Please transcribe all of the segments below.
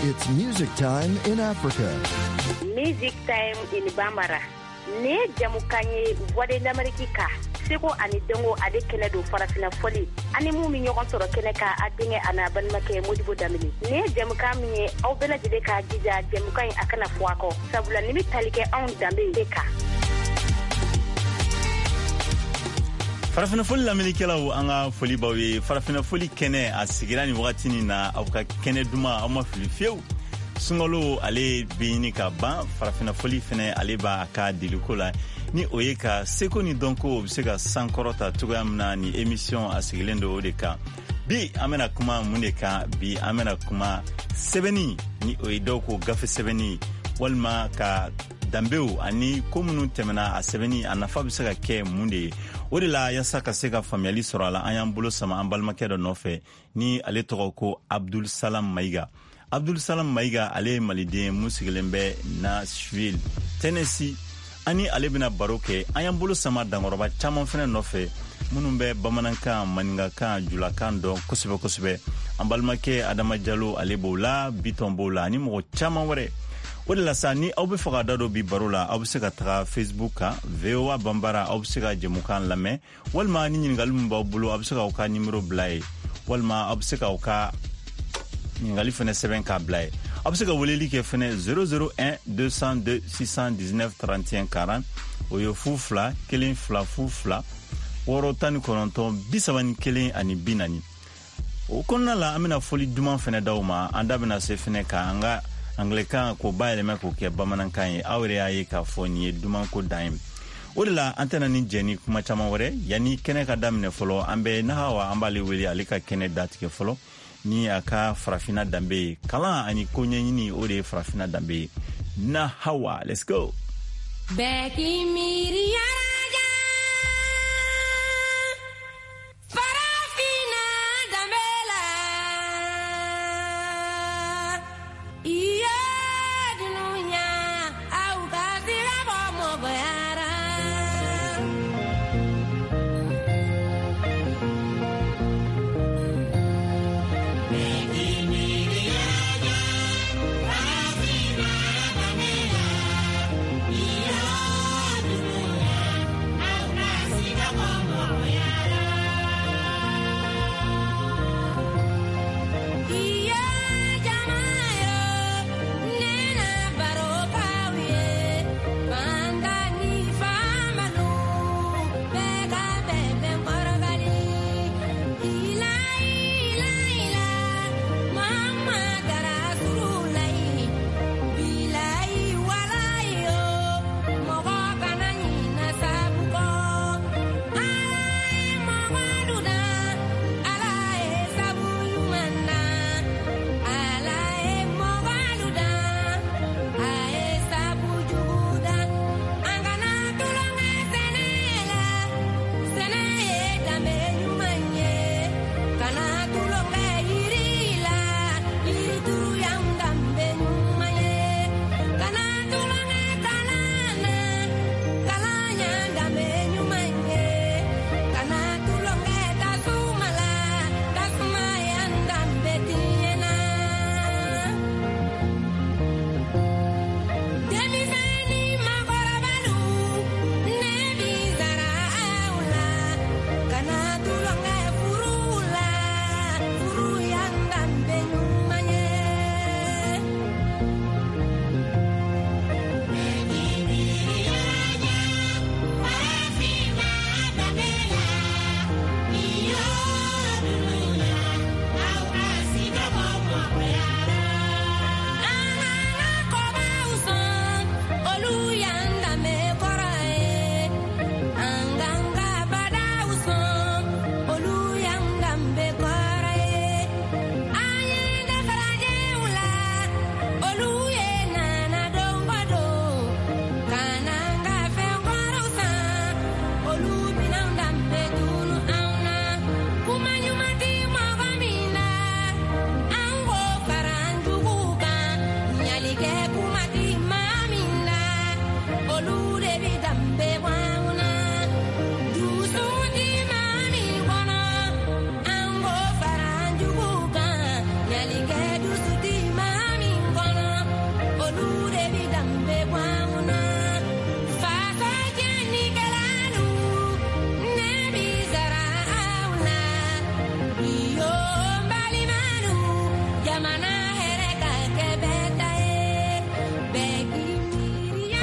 It's music time in Africa. Music time in Bambara. Ne jamukanye Voix d'America. Seko ani dongo ade kene do farafina foli. Ani mu mi ñogon soro kene ka adinge ana ban make Modibo Damini. Ne jamuka mi aw bela jide ka jija jamuka akana fuako. Sabula nimi talike on dambe deka. Farafina foli lamɛnnikɛlaw an ka foli baw ye. Farafina foli kɛnɛ a sigira ni wagati ni na aw ka kɛnɛ duman aw ma fili fiyewu. Sunkalo ale bɛ ɲini ka ban. Farafina foli fɛnɛ ale b'a ka diliko la ni o ye ka seko ni dɔnko bɛ se ka sankɔrɔta cogoya min na ni émission a sigilen do o de kan. Bi an bɛna kuma mun de kan? Bi an bɛna kuma sɛbɛnni ni o ye dɔw ko gafe sɛbɛnni walima ka danbew ani ko minnu tɛmɛna a sɛbɛnni a nafa bɛ se ka kɛ mun de ye. O de la yasa ka se ka faamuyali sɔrɔ a la an y'an bolo sama an balimakɛ dɔ nɔfɛ ni ale tɔgɔ ko Abdul Salam Mayiga. Abdul Salam Mayiga ale ye maliden mun sigilen bɛ Nashville, Tennessee. Ani ale bɛna baro kɛ an y'an bolo sama dankɔrɔba caman fɛnɛ nɔfɛ minnu bɛ bamanankan, maninkakan, julakan dɔn kosɛbɛ kosɛbɛ. An balimakɛ Adama Jalo ale b'o la, Biton b'o la ani mɔgɔ caman wɛrɛ. O de la sa ni aw bɛ fɛ ka da dɔ bi baro la aw bɛ se ka taga Facebook kan VOA Bambara aw bɛ se ka jɛmukan lamɛn walima ni ɲininkali min b'aw bolo aw bɛ se k'aw ka nimero bila ye walima aw bɛ se k'aw ka ɲininkali fɛnɛ sɛbɛn k'a bila ye. Aw bɛ se ka weleli kɛ fɛnɛ 001 202 619 31 40 o ye 02 12 02 619 31 ani 40. O kɔnɔna la an bɛna foli duman fɛnɛ d'aw ma an da bɛna se fɛnɛ ka an ka Anglais-kan ko bayɛlɛma k'o kɛ bamanankan ye aw yɛrɛ y'a ye k'a fɔ nin ye dumanko dan ye. O de la an tɛna ni jɛ ni kuma caman wɛrɛ yanni kɛnɛ ka daminɛ fɔlɔ an bɛ Nahawa an b'ale wele ale ka kɛnɛ datigɛ fɔlɔ ni a ka farafina danbe ye. Kalan ani ko ɲɛɲini o de ye farafina danbe ye. Nahawa, let's go. Bɛki miiriya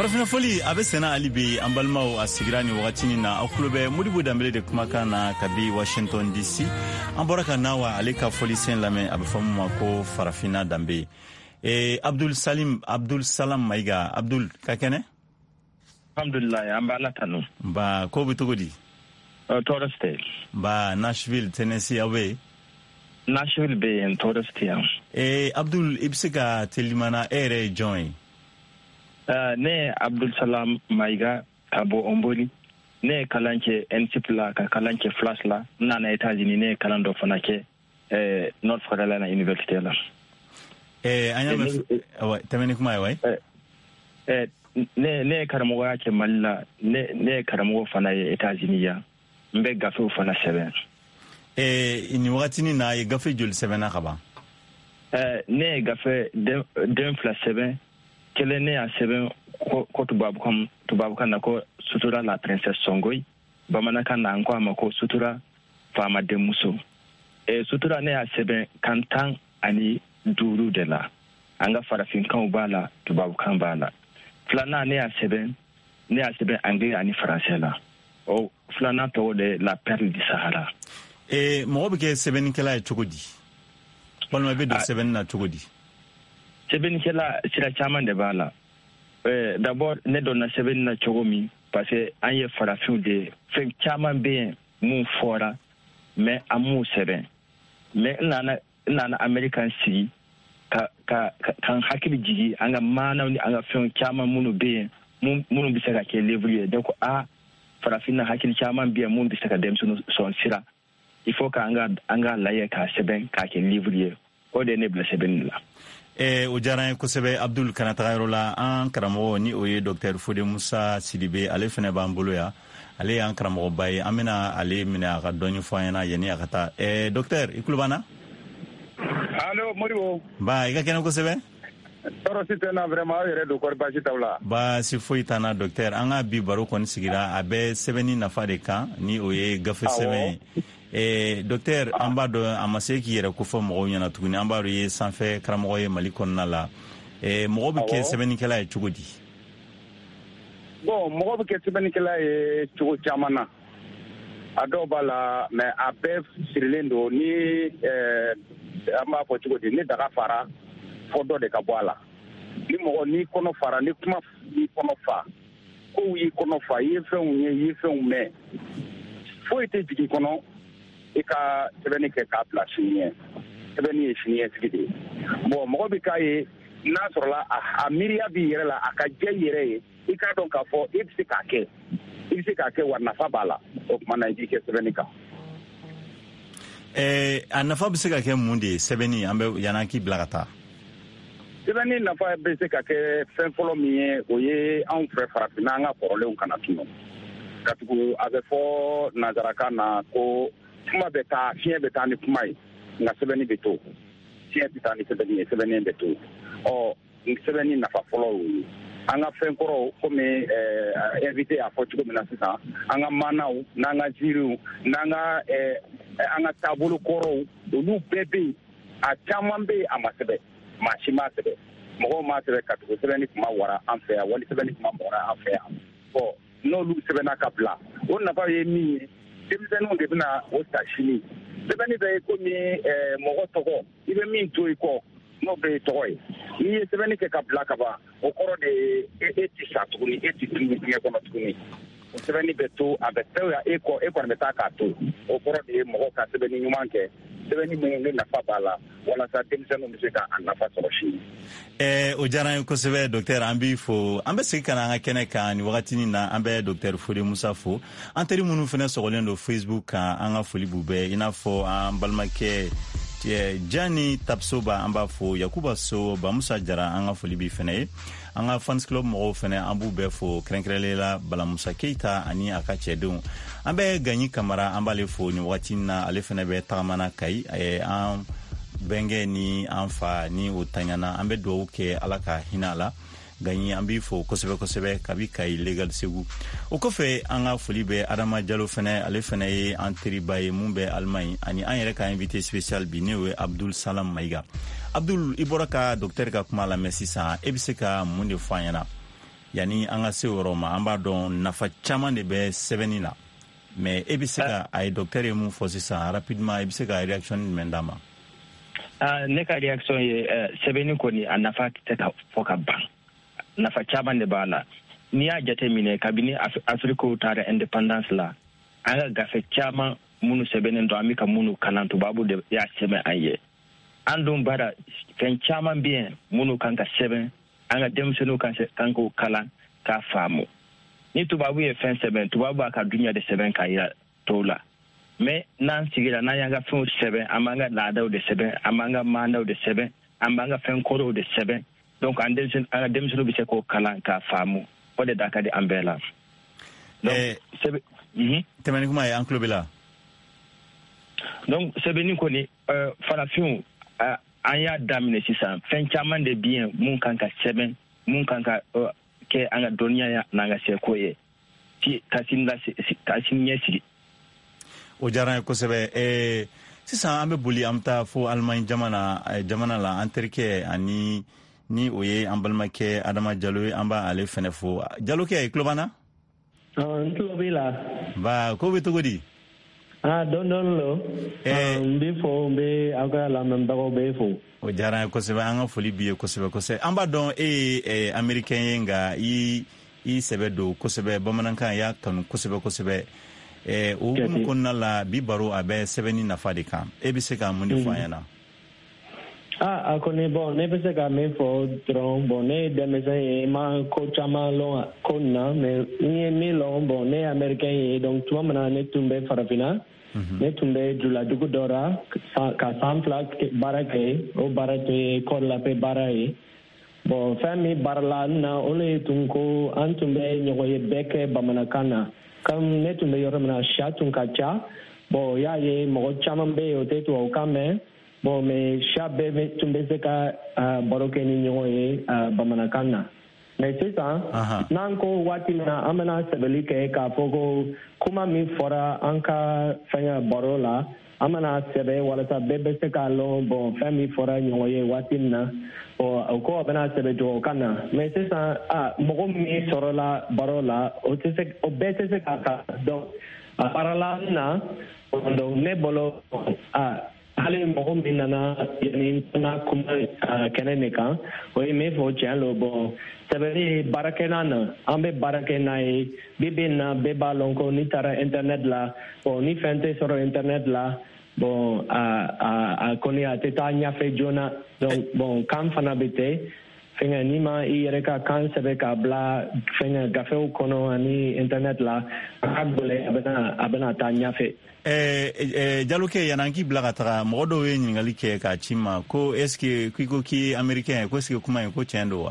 farafina foli a bɛ sɛnɛ hali bi an balimaw a sigira ni wagatinin na aw tulo bɛ Modibo Dambele de kumakan na kabi Washington DC. An bɔra ka nawa ale ka foli sen lamɛn a bɛ fɔ min ma ko farafina danbe. Abdul Salam Maiga. Abdul, ka kɛnɛ? Alhamdulillah, an b'a la tanu. Ba ko bɛ cogo di? Tɔɔrɔ tɛ. Ba Nashville, Tennessee aw bɛ yen? Nashville bɛ yen, tɔɔrɔ tɛ yan. Abdul, i bɛ se ka telimana e yɛrɛ ye jɔn ye? Ne Abdul Salam Maiga ka bɔ Omboli. Ne ye kalan kɛ NCP la ka kalan kɛ Flash la. N nana États-Unis ne ye kalan dɔ fana kɛ North Carolina University la. An y'a mɛn tɛmɛni kuma ye wa? Ne ye karamɔgɔya kɛ Mali la. Ne ye karamɔgɔ fana ye États-Unis yan. N bɛ gafew fana sɛbɛn. Nin wagatinin na a ye gafe joli sɛbɛnna ka ban? Ne ye gafe den fila sɛbɛn. Kelen ne y'a sɛbɛn ko tubabukan na ko sutura la princesse Songoy. Bamanankan na an ko a ma ko sutura faama denmuso. Sutura ne y'a sɛbɛn kan 15 de la. An ka farafinkanw b'a la, tubabukan b'a la. Filanan ne y'a sɛbɛn anglais ani français la. Filanan tɔgɔ de la perle du Sahara. Mɔgɔ bɛ kɛ sɛbɛnnikɛla ye cogo di? Walima i bɛ don sɛbɛnni na cogo di? Sɛbɛnnikɛla sira caman de b'a la. D'abord ne donna sɛbɛnni na cogo min parce que an ye farafinw de fɛn caman bɛ yen mun fɔra mais an m'u sɛbɛn. Mais n nana Amerikan sigi kan hakili jigi an ka maanaw ni an ka fɛn caman minnu bɛ yen minnu bɛ se ka kɛ livre ye. Donc farafin na hakili caman bɛ yen minnu bɛ se ka denmisɛnninw sɔn sira. Il faut ka an ka lajɛ k'a sɛbɛn k'a kɛ livre ye. O de ye ne bila sɛbɛnni la. O diyara n ye kosɛbɛ Abdul, kana taga yɔrɔ la. An karamɔgɔ ni o ye Dr Fode Musa Sidibe, ale fana b'an bolo yan. Ale y'an karamɔgɔba ye. An bɛna ale minɛ a ka dɔnni fɔ an ɲɛna yanni a ka taa. Docteur, i tulo b'an na? Allo, Modibo. Ba, i ka kɛnɛ kosɛbɛ? Tɔɔrɔ si tɛ n na vraiment aw yɛrɛ don kɔri baasi t'aw la? Baasi foyi t'an na docteur. An ka bi baro kɔni sigira a bɛ sɛbɛnni nafa de kan ni o ye gafe sɛbɛn ye. Docteur, an b'a dɔn a ma se k'i yɛrɛ kofɔ mɔgɔw ɲɛna tuguni. An b'a dɔn i ye sanfɛ karamɔgɔ ye Mali kɔnɔna la. Mɔgɔ bɛ kɛ sɛbɛnnikɛla ye cogo di? Bon, mɔgɔ bɛ kɛ sɛbɛnnikɛla ye cogo caman na. A dɔw b'a la mais a bɛɛ sirilen don ni an b'a fɔ cogo di, ni daga fara fɔ dɔ de ka bɔ a la. Ni mɔgɔ n'i kɔnɔ fara, ni kuma y'i kɔnɔ fa, kow y'i kɔnɔ fa, i ye fɛnw ye, i ye fɛnw mɛn. Foyi tɛ jigin kɔnɔ i ka sɛbɛnni kɛ k'a bila sini ɲɛ. Sɛbɛnni ye sini ɲɛsigi de ye. Bon, mɔgɔ bɛ k'a ye n'a sɔrɔla a miiriya b'i yɛrɛ la, a ka diya i yɛrɛ ye, i k'a dɔn k'a fɔ i bɛ se k'a kɛ. I bɛ se k'a kɛ wa nafa b'a la. O tuma na i b'i kɛ sɛbɛnni kan. A nafa bɛ se ka kɛ mun de ye sɛbɛnni? An bɛ yan'an k'i bila ka taa. Sɛbɛnni nafa bɛ se ka kɛ fɛn fɔlɔ min ye, o ye anw fɛ farafinna an ka kɔrɔlenw kana tunun. Ka tugu a bɛ fɔ nanzarakan na ko kuma bɛ taa, fiɲɛ bɛ taa ni kuma ye, nka sɛbɛnni bɛ to. Fiɲɛ tɛ taa ni sɛbɛnni ye, sɛbɛnni bɛ to. Sɛbɛnni nafa fɔlɔ y'o ye. An ka fɛn kɔrɔw komi invité y'a fɔ cogo min na sisan, an ka maanaw n'an ka jiriw n'an ka an ka taabolo kɔrɔw, olu bɛɛ bɛ yen. A caman bɛ yen a ma sɛbɛn, maa si ma sɛbɛn. Mɔgɔw ma sɛbɛn ka tugu sɛbɛnni kuma wara an fɛ yan, wali sɛbɛnni kuma bɔra an fɛ yan. Bon, n'olu sɛbɛnna ka bila, o nafa ye min ye, denmisɛnninw de bɛna o ta sini. Sɛbɛnni bɛ ye komi mɔgɔ tɔgɔ, i bɛ min to i kɔ, n'o bɛ tɔgɔ ye. N'i ye sɛbɛnni kɛ ka bila ka ban, o kɔrɔ de ye e tɛ sa tuguni, e tɛ tunu diɲɛ kɔnɔ tuguni. O sɛbɛnni bɛ to, a bɛ tɛgɛ e kɔ, e kɔni bɛ taa k'a to. O kɔrɔ de ye mɔgɔ ka sɛbɛnni ɲuman kɛ. Sɛbɛnni minnu ni nafa b'a la, walasa denmisɛnninw bɛ se k'a nafa sɔrɔ sini. O diyara n ye kosɛbɛ docteur, an b'i fo. An bɛ segin ka na an ka kɛnɛ kan nin wagatinin na, an bɛ docteur Fode Musa fo. An teri minnu fana sɔgɔlen don Facebook kan, an ka foli b'u bɛɛ, i n'a fɔ an balimakɛ Jani Tapsoba, an b'a fo. Yakuba So, Bamusa Jara, an ka foli b'i fana ye. An ka fans club mɔgɔw fana, an b'u bɛɛ fo. Kɛrɛnkɛrɛnlen la Balamusa Keita ani a ka cɛdenw. An bɛ Gagni Kamara, an b'ale fo nin wagatinin na, ale fana bɛ tagamana Kayi. An bɛnkɛ ni an fa ni o taɲana, an bɛ dugawu kɛ Ala ka hinɛ a la. Gagni, an b'i fo kosɛbɛ kosɛbɛ kabi Kayi Legal Segu. O kɔfɛ an ka foli bɛ Adama Jalo fana, ale fana ye an teriba ye mun bɛ Allemagne, ani an yɛrɛ ka invité spécial bi ne o ye Abdul Salam Maiga. Abdul, i bɔra ka docteur ka kuma lamɛn sisan, e bɛ se ka mun de fɔ an ɲɛna? yani an ka se yɔrɔ ma an b'a dɔn nafa caman de bɛ sɛbɛnni la mais e bɛ se ka a ye docteur ye mun fɔ sisan rapidement e bɛ se ka réaction jumɛn d'a ma. Ne ka réaction ye sɛbɛnni kɔni a nafa tɛ ka fɔ ka ban nafa caman de b'a la n'i y'a jateminɛ kabini Afrique taara indépendance la an ka gafe caman minnu sɛbɛnnen don an bɛ ka minnu kalan tubabu de y'a sɛbɛn an ye an dun bara fɛn caman bɛ yen minnu kan ka sɛbɛn an ka denmisɛnninw kan k'o kalan k'a faamu ni tubabu ye fɛn sɛbɛn tubabu b'a ka dunya de sɛbɛn k'a yira tɔw la mais n'an sigira n'an y'an ka fɛnw sɛbɛn an b'an ka laadaw de sɛbɛn an b'an ka maandaw de sɛbɛn an b'an ka fɛn kɔrɔw de sɛbɛn donc an ka denmisɛnninw bɛ se k'o kalan k'a faamu o de da ka di an bɛɛ la. tɛmɛni kuma ye an tulo b'i la. donc sɛbɛnni kɔni farafinw an y'a daminɛ sisan fɛn caman de bɛ yen mun kan ka sɛbɛn mun kan ka kɛ an ka dɔnniya n'an ka seko ye ka sini ɲɛsigi. o diyara n ye kosɛbɛ sisan an bɛ boli an bɛ taa fo Allemagne jamana la an terikɛ ani ni o ye an balimakɛ Adama Jalo ye an b'ale fɛnɛ fo Jalokɛ i tulo b'an na. n tulo b'i la. ba ko bɛ cogo di. dɔɔnin lo n b'i fo n bɛ aw ka lamɛnbagaw bɛɛ fo. o diyara n ye kosɛbɛ an ka foli b'i ye kosɛbɛ an b'a dɔn e ye américain ye nka i sɛbɛ don kosɛbɛ bamanankan i y'a kanu kosɛbɛ o hukumu kɔnɔna la bi baro a bɛ sɛbɛnni nafa de kan e bɛ se ka mun de fɔ an ɲɛna. a kɔni ne bɛ se ka min fɔ dɔrɔn ne ye denmisɛn ye ma ko caman lɔn ko nin na mais n ye min lɔn ne ye américain ye donc tuma min na ne tun bɛ farafinna ne tun bɛ juladugu dɔ la ka san 2 baara kɛ o baara tun ye école la paix baara ye fɛn min baara la na o le tun ko an tun bɛ ɲɔgɔn ye bɛɛ kɛ bamanankan na comme ne tun bɛ yɔrɔ min na siya tun ka ca y'a ye mɔgɔ caman bɛ yen o tɛ tubabukan mɛn mais siya bɛɛ tun bɛ se ka baro kɛ ni ɲɔgɔn ye bamanankan na mais sisan n'an ko waati min na an bɛna sɛbɛnni kɛ k'a fɔ ko kuma min fɔra an ka fɛngɛ baro la an bɛna sɛbɛn walasa bɛɛ bɛ se k'a lɔn fɛn min fɔra ɲɔgɔn ye waati min na o ko a bɛna sɛbɛn tubabukan na mais sisan mɔgɔ min sɔrɔla baro la o bɛɛ tɛ se k'a ta donc a baarala na donc ne bolo hali mɔgɔ min nana yani na kuma kɛnɛ ne kan o ye min fɔ tiɲɛ lo sɛbɛnni baarakɛla na an bɛ baara kɛ n'a ye bi na bɛɛ b'a lɔn ko n'i taara internet la ni fɛn tɛ sɔrɔ internet la a kɔni a tɛ taa ɲɛfɛ joona donc kan fana bɛ ten fɛngɛ n'i ma i yɛrɛ ka kan sɛbɛn k'a bila fɛngɛ gafew kɔnɔ ani internet la a ka gɛlɛn a bɛna taa ɲɛfɛ. Jalokɛ yan'an k'i bila ka taga mɔgɔ dɔw ye ɲininkali kɛ k'a ci ma ko est-ce que k'i ko k'i ye américain ye ko est-ce que kuma in ko tiɲɛ don wa.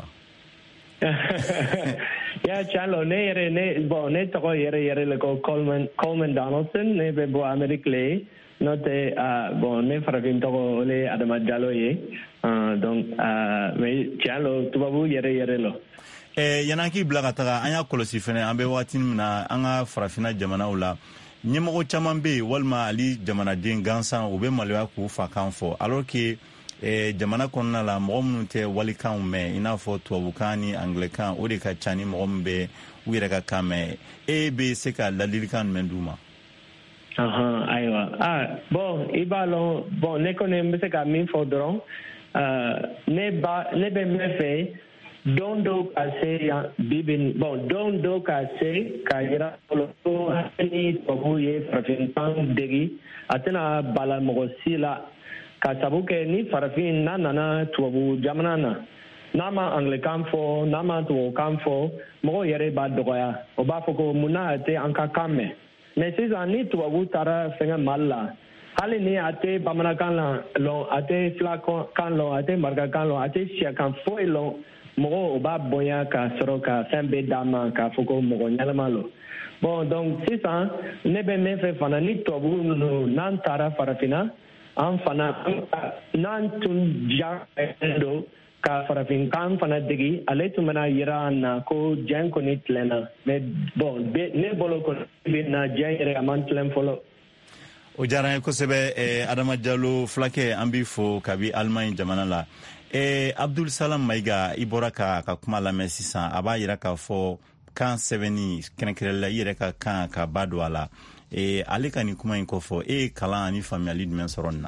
ya tiɲɛ lo ne tɔgɔ yɛrɛ le ko Coleman Donaldson ne bɛ bɔ Amérique le ye n'o tɛ ne farafin tɔgɔ o le Adama Jalo ye donc mais tiɲɛ lo tubabu yɛrɛ lo. yan'an k'i bila ka taga an y'a kɔlɔsi fɛnɛ an bɛ waati min na an ka farafinna jamanaw la ɲɛmɔgɔ caman bɛ yen walima ali jamanaden gansan u bɛ maloya k'u fakan fɔ alors que jamana kɔnɔna la mɔgɔ minnu tɛ walikanw mɛn i n'a fɔ tubabukan ni anglɛkan o de ka ca ni mɔgɔ min bɛ u yɛrɛ ka kan mɛn e bɛ se ka ladilikan jumɛn d'u ma. ayiwa i b'a lɔn ne kɔni n bɛ se ka min fɔ dɔrɔn ne bɛ mɛn fɛ don dɔw ka se yan don dɔw ka se ka yira fɔlɔ ko hali ni tubabu ye farafinkan degi a tɛna bala mɔgɔ si la ka sabu kɛ ni farafin n'a nana tubabu jamana na n'a ma anglɛkan fɔ n'a ma tubabukan fɔ mɔgɔw yɛrɛ b'a dɔgɔya o b'a fɔ ko munna a tɛ an ka kan mɛn mais sisan ni tubabu taara fɛngɛ Mali la hali ni a tɛ bamanankan lɔn a tɛ filakan lɔn a tɛ marakakan lɔn a tɛ siyakan foyi lɔn mɔgɔ o b'a bonya ka sɔrɔ ka fɛn bɛɛ d'a ma k'a fɔ ko mɔgɔ ɲɛnama lo donc sisan ne bɛ min fɛ fana ni tubabu ninnu n'an taara farafinna an fana n'an tun diyagoyalen don ka farafinkan fana degi ale tun bɛna yira an na ko diɲɛ kɔni tilenna mais ne bolo kɔni bɛ na diɲɛ yɛrɛ a man tilen fɔlɔ. o diyara n ye kosɛbɛ Adama Jalo fulakɛ an b'i fo kabi Allemagne jamana la Abdul Salam Maiga i bɔra ka kuma lamɛn sisan a b'a yira k'a fɔ kan sɛbɛnni kɛrɛnkɛrɛnla i yɛrɛ ka kan ka ba don a la ale ka nin kuma in kɔfɔ e ye kalan ani faamuyali jumɛn sɔrɔ nin na?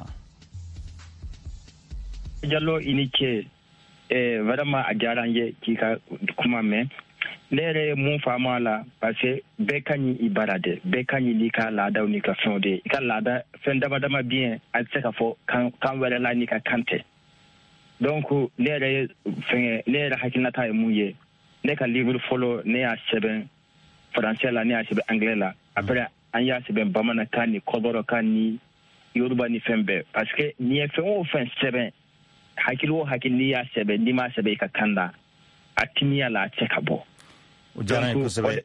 Jallo i ni ce vraiment a diyara n ye k'i ka kuma mɛn. Ne yɛrɛ ye mun faamu a la parce que bɛɛ ka ɲi i bara dɛ, bɛɛ ka ɲi n'i ka laadaw n'i ka fɛnw de. I ka laada fɛn dama dama bɛ yen a tɛ se ka fɔ kan wɛrɛ la n'i ka kan tɛ. Donc ne yɛrɛ hakilinata ye mun ye, ne ka livre fɔlɔ ne y'a sɛbɛn français la, ne y'a sɛbɛn anglais la, après an y'a sɛbɛn bamanankan ni kɔrɔbɔrɔkan ni yoruba ni fɛn bɛɛ. Parce que n'i ye fɛn o fɛn sɛbɛn hakili o hakili n'i y'a sɛbɛn n'i m'a sɛbɛn i ka kan da a timiya la a tɛ se ka bɔ. O diyara n ye kosɛbɛ.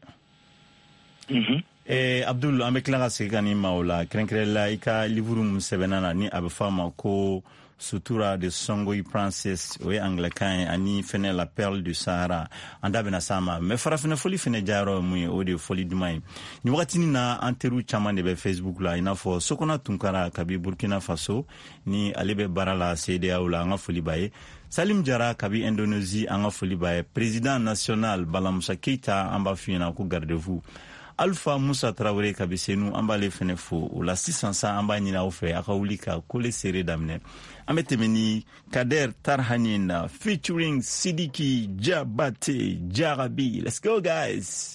Abdul, an bɛ tila ka segin ka nin ma o la kɛrɛnkɛrɛnla i ka livre mun sɛbɛnna na ni a bɛ fɔ a ma ko Sutura de Songhai Princess, o ye anglican ye, ani fɛnɛ la Perle du Sahara. An da bɛna s'a ma mais farafina foli fɛnɛ jayɔrɔ ye mun ye, o de ye foli duman ye. Nin wagatinin na an teriw caman de bɛ Facebook la, i n'a fɔ Sokona Tunkara kabi Burkina Faso, ni ale bɛ baara la CEDEAO la, an ka foli b'a ye. Salim Jara kabi Indonésie, an ka foli b'a ye. Président national Balamusa Keita, an b'a f'i ɲɛna ko gardez-vous. Alpha Musa Traoré kabi Senu, an b'ale fɛnɛ fo. O la sisan sa an b'a ɲini aw fɛ a ka wuli ka kole seere daminɛ. An bɛ tɛmɛ ni Kader Tarhanin na featuring Sidiki Jabate Jarabi. Let's go guys.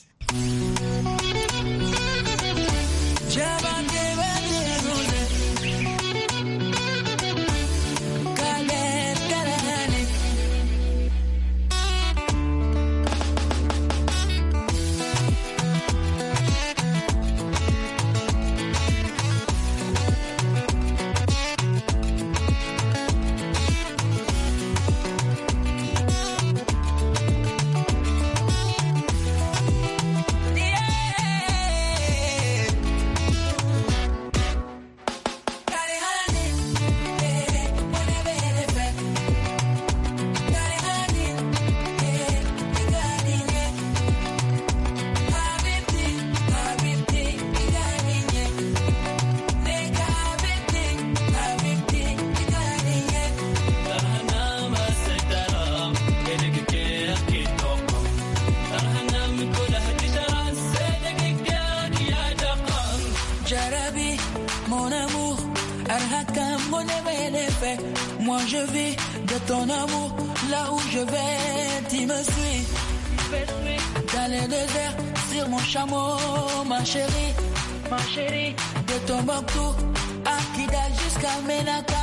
Moi je vis de ton amour, là où je vais, tu me suis. Dans le désert, sur mon chameau, ma chérie, de Tombouctou à Kidal jusqu'à Ménaka.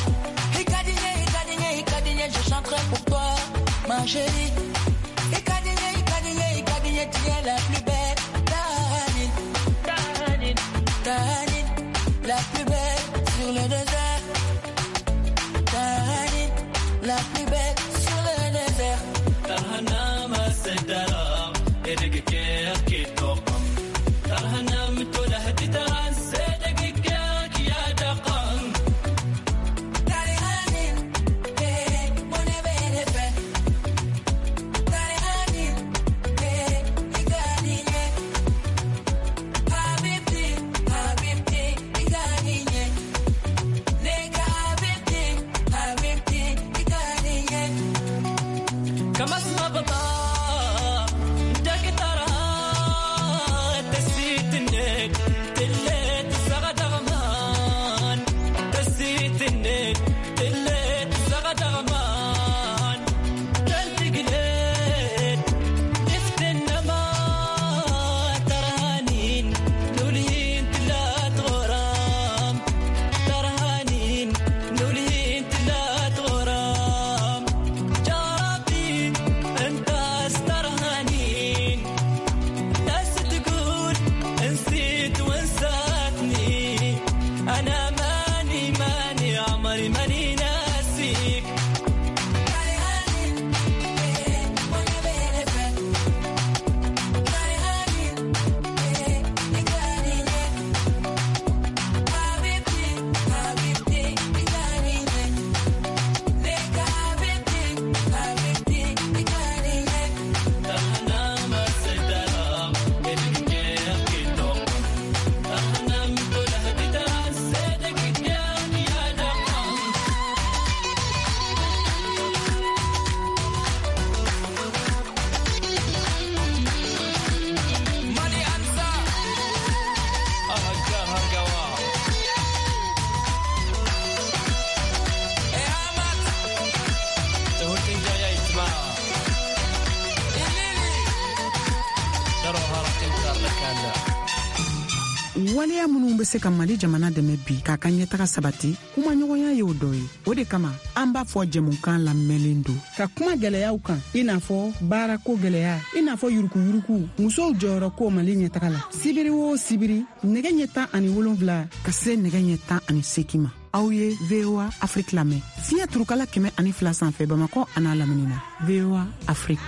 Hikadigne, je chanterai pour toi, ma chérie. Hikadigne, tu es la plus belle. Tahanine, la plus belle sur le désert. La plus belle sur le désert. Tarhana ma sedara, edegeke kitokam. Tarhana mitola haditan, sedegeke kiyadaqam. Tarihanin, mon ebelefe. Tarihanin, igadinye. Habibti, igadinye. Nega habibti. كما اسمع بطا دكترها تسيت النك تلت زغد غمان تسيت النك تلت زغد غمان تلت قلت نفت النما ترهانين نولين تلات غرام ترهانين نولين تلات غرام waleya minnu be se ka Mali jamana dɛmɛ bi k'a ka ɲɛtaga sabati kuma ɲɔgɔnya ye o dɔ ye. O de kama an b'a fɔ jɛmukan lamɛnlen don ka kuma gɛlɛyaw kan i n'a fɔ baarako gɛlɛya, i n'a fɔ yuruku-yuruku, musow jɔyɔrɔ ko Mali ɲɛtaga la. Sibiri o sibiri nɛgɛ ɲɛ 17 ka se nɛgɛ ɲɛ 18 ma. Aw ye VOA Afrique lamɛn fiɲɛ turukala 102 sanfɛ Bamakɔ an'a lamini na. VOA Afrique.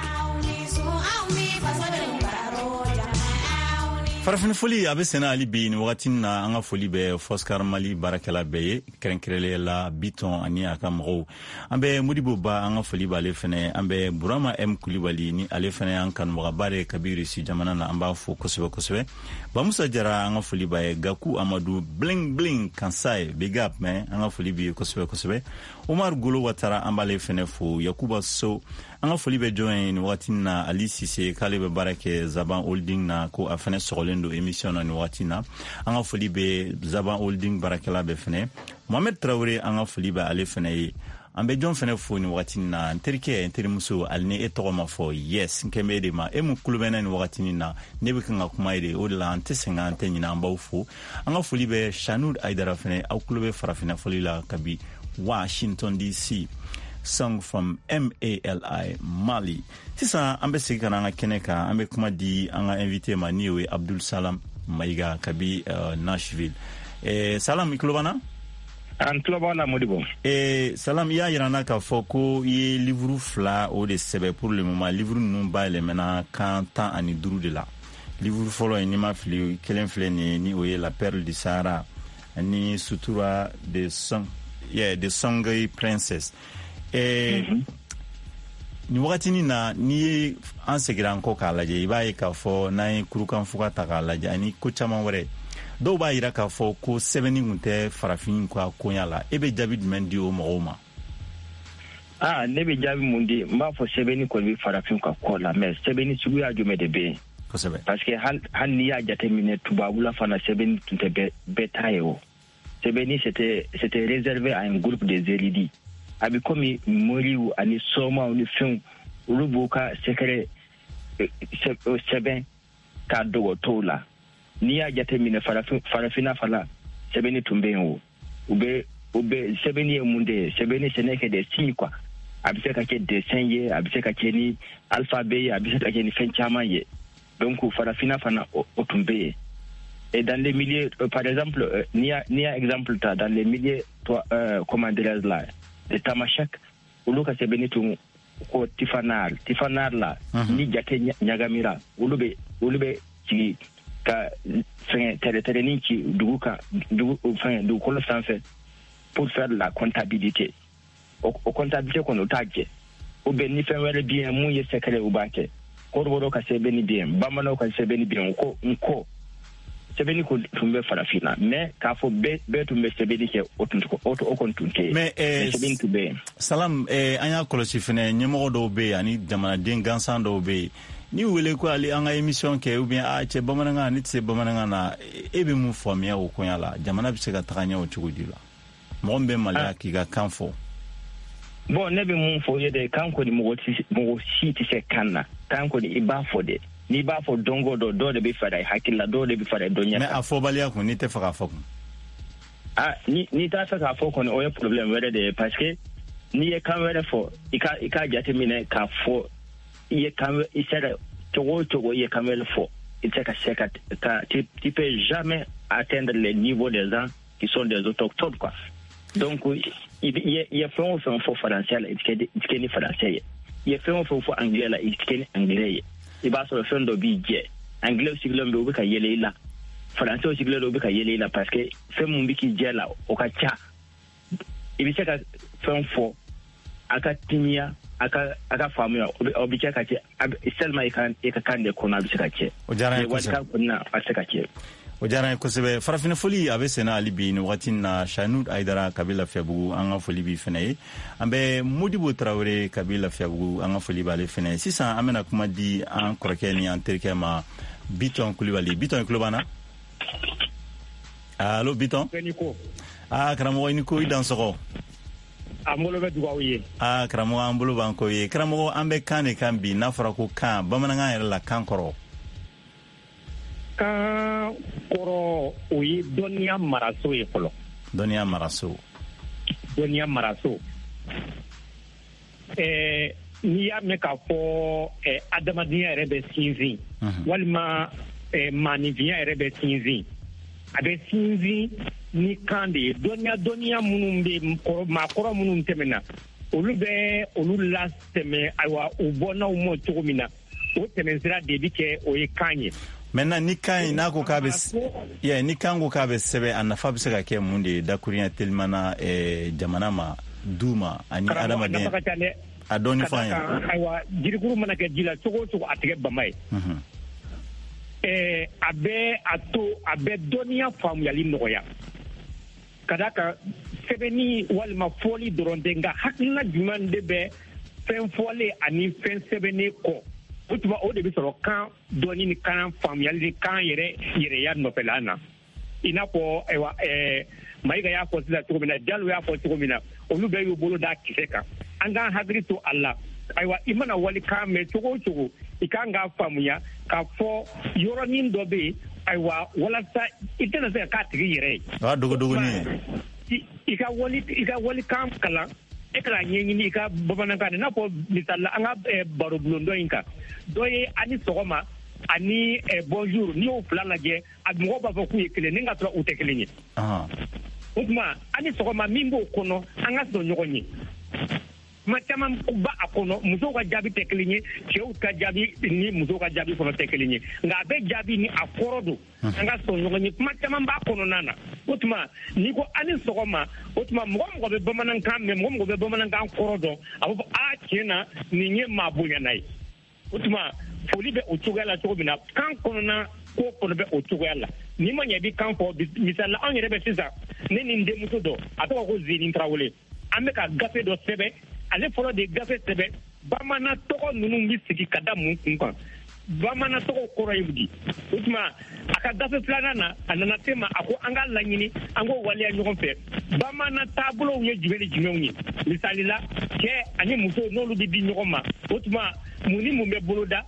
farafin foli a be sena ali bi ni wagati na an ka foli bɛ Foskar Mali baarakɛla bɛɛ ye kɛrɛnkɛrɛnlen la Biton ani a ka mɔgɔw. An bɛ Modibo Ba an ka foli b'ale fɛnɛ, an bɛ Burama M Kulibali ni ale fɛnɛ an kanubagaba de Kabiru si jamana na, an b'a fo kosɛbɛ kosɛbɛ. Bamusa Jara an ka foli b'a ye, Gaku Amadu Bling Bling Kansai Big Up mɛ an ka foli b'i ye kosɛbɛ kosɛbɛ. Omar Golo Watara an b'ale fɛnɛ fo, Yakuba So an ka foli bɛ jɔn ye ni wagati na, Ali Sise k'ale bɛ baara kɛ Zaban Holding na ko a fɛnɛ sɔgɔlen do émission na ni wagati na. An ka foli bɛ Zaban Holding baarakɛla bɛ fɛnɛ. Mohamed Traoré an ka foli bɛ ale fɛnɛ ye. An bɛ jɔn fɛnɛ fo ni wagati na, n terikɛ n terimuso ali ni e tɔgɔ ma fɔ yes n kɛmɛ de ma, e mun kulo bɛ na ni wagati na ne bɛ kan ka kuma ye de, o de la an tɛ sɛgɛn an tɛ ɲinɛ an b'aw fo. An ka foli bɛ Shanud Aidara fɛnɛ, aw kulo bɛ farafina foli la kabi Washington DC. Song from MALI Mali. Sisan an bɛ segin ka na an ka kɛnɛ kan, an bɛ kuma di an ka invité ma ni o ye Abdul Salam Mayiga kabi Nashville. Salam i kulo b'an na? An tulo b'a la Modibo. Salam, i y'a yira n na k'a fɔ ko i ye livre 2 o de sɛbɛ pour le moment. Livre ninnu bayɛlɛmɛna kan 15 de la. Livre fɔlɔ in n'i ma fili kelen filɛ nin ye ni o ye La Perle du Sahara ani Sutura de Songhai Princess. Ni wagatini na n'i ye an segira an kɔ k'a lajɛ i b'a ye k'a fɔ n'an ye kurukanfuga ta k'a lajɛ ani ko caman wɛrɛ dɔw b'a yira k'a fɔ ko sɛbɛnni kun tɛ farafin ka koɲa la. E bɛ jaabi jumɛn di o mɔgɔw ma? Ne bɛ jaabi mun di, n b'a fɔ sɛbɛnni kɔni bɛ farafin ka kɔ la, mais sɛbɛnni suguya jumɛn de bɛ yen? Kosɛbɛ. Parce que hali n'i y'a jateminɛ tubabula fana sɛbɛnni tun tɛ bɛɛ ta ye o. Sɛbɛnni c'était réservé à un groupe des érudits. A bɛ komi moriw ani sɔmaw ni fɛnw olu b'u ka secret sɛbɛn k'a dogo tɔw la. N'i y'a jateminɛ farafinna fana sɛbɛnni tun bɛ yen o. U bɛ sɛbɛnni ye mun de ye? Sɛbɛnni c'est que des signes quoi. A bɛ se ka kɛ dessin ye, a bɛ se ka kɛ ni alphabet ye, a bɛ se ka kɛ ni fɛn caman ye. Donc farafinna fana o tun bɛ yen. Et dans les milieux, par exemple, n'i y'a exemple ta dans les milieux comment dirais-je là, de Tamashek, olu ka sɛbɛnni tun ko tifanar la ni jate ɲagamira olu bɛ sigi ka fɛn tɛrɛtɛrɛnin ci dugukolo sanfɛ pour faire la comptabilité. O comptabilité kɔni o t'a jɛ. O bɛ ni fɛn wɛrɛ bi yen mun ye secret u b'a kɛ. Kɔrɔbɔrɔw ka sɛbɛnni bi yen, bamananw ka sɛbɛnni bi yen, ko sɛbɛnni tun bɛ farafina, mais k'a fɔ bɛɛ tun bɛ sɛbɛnni kɛ o kɔni tun tɛ yen. Mais sɛbɛnni tun bɛ yen. Salam, an y'a kɔlɔsi fɛnɛ ɲɛmɔgɔ dɔw bɛ yen ani jamanaden gansan dɔw bɛ yen. Ni wele ko ale an ka émission kɛ ou bien cɛ bamanankan ne tɛ se bamanankan na, e bɛ mun faamuya o koɲa la? Jamana bɛ se ka taga ɲɛ o cogo di la? Mɔgɔ min bɛ maloya k'i ka kan fɔ. Bon, ne bɛ mun fɔ ye de, kan kɔni mɔgɔ si tɛ se kan na. Kan kɔni i b'a fɔ de. N'i b'a fɔ dongo dɔ de bɛ fara i hakili la, dɔw de bɛ fara i dɔnniya kan. Mais a fɔbaliya kun n'i tɛ fɛ k'a fɔ kun? N'i t'a fɛ k'a fɔ kɔni o ye problème wɛrɛ de ye, parce que n'i ye kan wɛrɛ fɔ i ka jateminɛ k'a fɔ i sera cogo o cogo i ye kan wɛrɛ fɔ i tɛ se ka tu peux jamais atteindre les niveaux des gens qui sont des autochtones quoi. Donc i ye fɛn o fɛn fɔ français la i tɛ kɛ ni français ye, i ye fɛn o fɛn fɔ anglais la i tɛ kɛ ni anglais ye. I b'a sɔrɔ fɛn dɔ b'i jɛ, anglais sigilen bɛ u bɛ ka yɛlɛ i la, français sigilen bɛ u bɛ ka yɛlɛ i la, parce que fɛn mun bɛ k'i jɛ la o ka ca. I bɛ se ka fɛn fɔ a ka timiya a ka faamuya o bɛ kɛ ka kɛ seulement i ka kan de kɔnɔ a bɛ se ka kɛ. O diyara n ye kosɛbɛ. A tɛ se ka kɛ. O diyara n ye kosɛbɛ. Farafin foli a bɛ senna hali bi ni wagati na, Shanud Aidara kabi Lafiyabugu an ka foli b'i fɛnɛ ye. An bɛ Modibo Traoré kabi Lafiyabugu an ka foli b'ale fɛnɛ ye. Sisan an bɛna kuma di an kɔrɔkɛ ni an terikɛ ma Biton Kulibali. Biton i kulo b'an na? Allo Biton? Karamɔgɔ i ni ko i dansɔgɔ. An bolo bɛ dugawu ye. Karamɔgɔ an bolo b'an ko ye. Karamɔgɔ an bɛ kan de kan bi n'a fɔra ko kan bamanankan yɛrɛ la kan kɔrɔ. kan kɔrɔ o ye dɔnniya maraso ye fɔlɔ. Dɔnniya maraso. N'i y'a mɛn k'a fɔ adamadenya yɛrɛ bɛ sinsin walima maanifinya yɛrɛ bɛ sinsin a bɛ sinsin ni kan de ye dɔnniya minnu bɛ maakɔrɔ minnu tɛmɛna olu bɛ olu latɛmɛ ayiwa u bɔnnaw mɔ cogo min na o tɛmɛsira de bi kɛ o ye kan ye. Maintenant ni kan in n'a ko k'a bɛ ni kan ko k'a bɛ sɛbɛn a nafa bɛ se ka kɛ mun de ye dakurunya telimana jamana ma du ma ani adamadenya a dɔɔni fɔ an ye. Ayiwa jirikuru mana kɛ ji la cogo o cogo a tɛ kɛ bama ye. A bɛ dɔnniya faamuyali nɔgɔya ka d'a kan sɛbɛnni walima fɔli dɔrɔn tɛ nka hakilina jumɛn de bɛ fɛn fɔlen ani fɛn sɛbɛnnen kɔ o tuma o de bɛ sɔrɔ kan dɔnni ni kan faamuyali ni kan yɛrɛya nɔfɛla na i n'a fɔ ayiwa Mayiga y'a fɔ sisan cogo min na Jalo y'a fɔ cogo min na olu bɛɛ y'u bolo da kisɛ kan an k'an hakili to a la ayiwa i mana wali kan mɛn cogo o cogo i kan k'a faamuya k'a fɔ yɔrɔnin dɔ bɛ yen ayiwa walasa i tɛna se ka k'a tigi yɛrɛ ye. Dogodogonin ye. I ka wali kan kalan e ka ɲɛɲini i ka bamanankan na i n'a fɔ misali la an ka baro bulon dɔ in kan dɔ ye ani sɔgɔma ani bonjour n'i y'o fila lajɛ a mɔgɔw b'a fɔ k'u ye kelen ni ka sɔrɔ u tɛ kelen ye. O tuma ani sɔgɔma min b'o kɔnɔ an ka sɔn ɲɔgɔn ye. Kuma caman ba a kɔnɔ musow ka jaabi tɛ kelen ye cɛw ka jaabi ni musow ka jaabi fana tɛ kelen ye nka a bɛ jaabi ni a kɔrɔ don an ka sɔn ɲɔgɔn ye kuma caman b'a kɔnɔna na o tuma n'i ko ani sɔgɔma o tuma mɔgɔ bɛ bamanankan mɛn mɔgɔ bɛ bamanankan kɔrɔ dɔn a b'a fɔ tiɲɛ na nin ye maa bonyana ye o tuma foli bɛ o cogoya la cogo min na kan kɔnɔna ko kɔnɔ bɛ o cogoya la n'i ma ɲɛ i bɛ kan fɔ misali la anw yɛrɛ bɛ sisan ne ni n denmuso dɔ a tɔgɔ ko Zeni Tarawele an bɛ ka gafe dɔ sɛbɛn ale fɔlɔ de gafe sɛbɛn bamanan tɔgɔ ninnu bɛ sigi ka da mun kun kan bamanan tɔgɔ kɔrɔ ye di o tuma a ka gafe filanan na a nana se ma a ko an ka laɲini an k'o waleya ɲɔgɔn fɛ bamanan taabolow ye jumɛn ni jumɛnw ye misali la cɛ ani muso n'olu bɛ di ɲɔgɔn ma o tuma mun ni mun bɛ boloda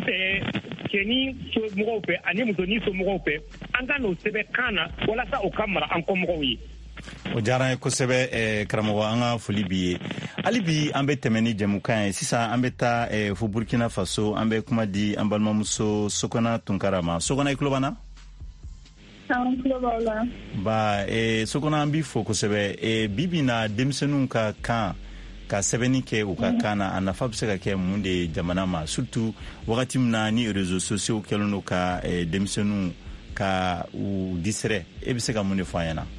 cɛ ni somɔgɔw fɛ ani muso ni somɔgɔw fɛ an ka n'o sɛbɛn kan na walasa o ka mara an kɔmɔgɔw ye. O diyara an ye kosɛbɛ karamɔgɔ an ka foli b'i ye hali bi an bɛ tɛmɛ ni jɛmukan ye sisan an bɛ taa fo Burkina Faso an bɛ kuma di an balimamuso Sokona Tunkara ma Sokona i tulo b'an na. Ba Sokona an b'i fo kosɛbɛ bi na denmisɛnninw ka kan ka sɛbɛnni kɛ u ka kan na a nafa bɛ se ka kɛ mun de ye jamana ma surtout wagati min na ni réseaux sociaux kɛlen don ka denmisɛnninw ka u distrait e bɛ se ka mun de fɔ an ɲɛna.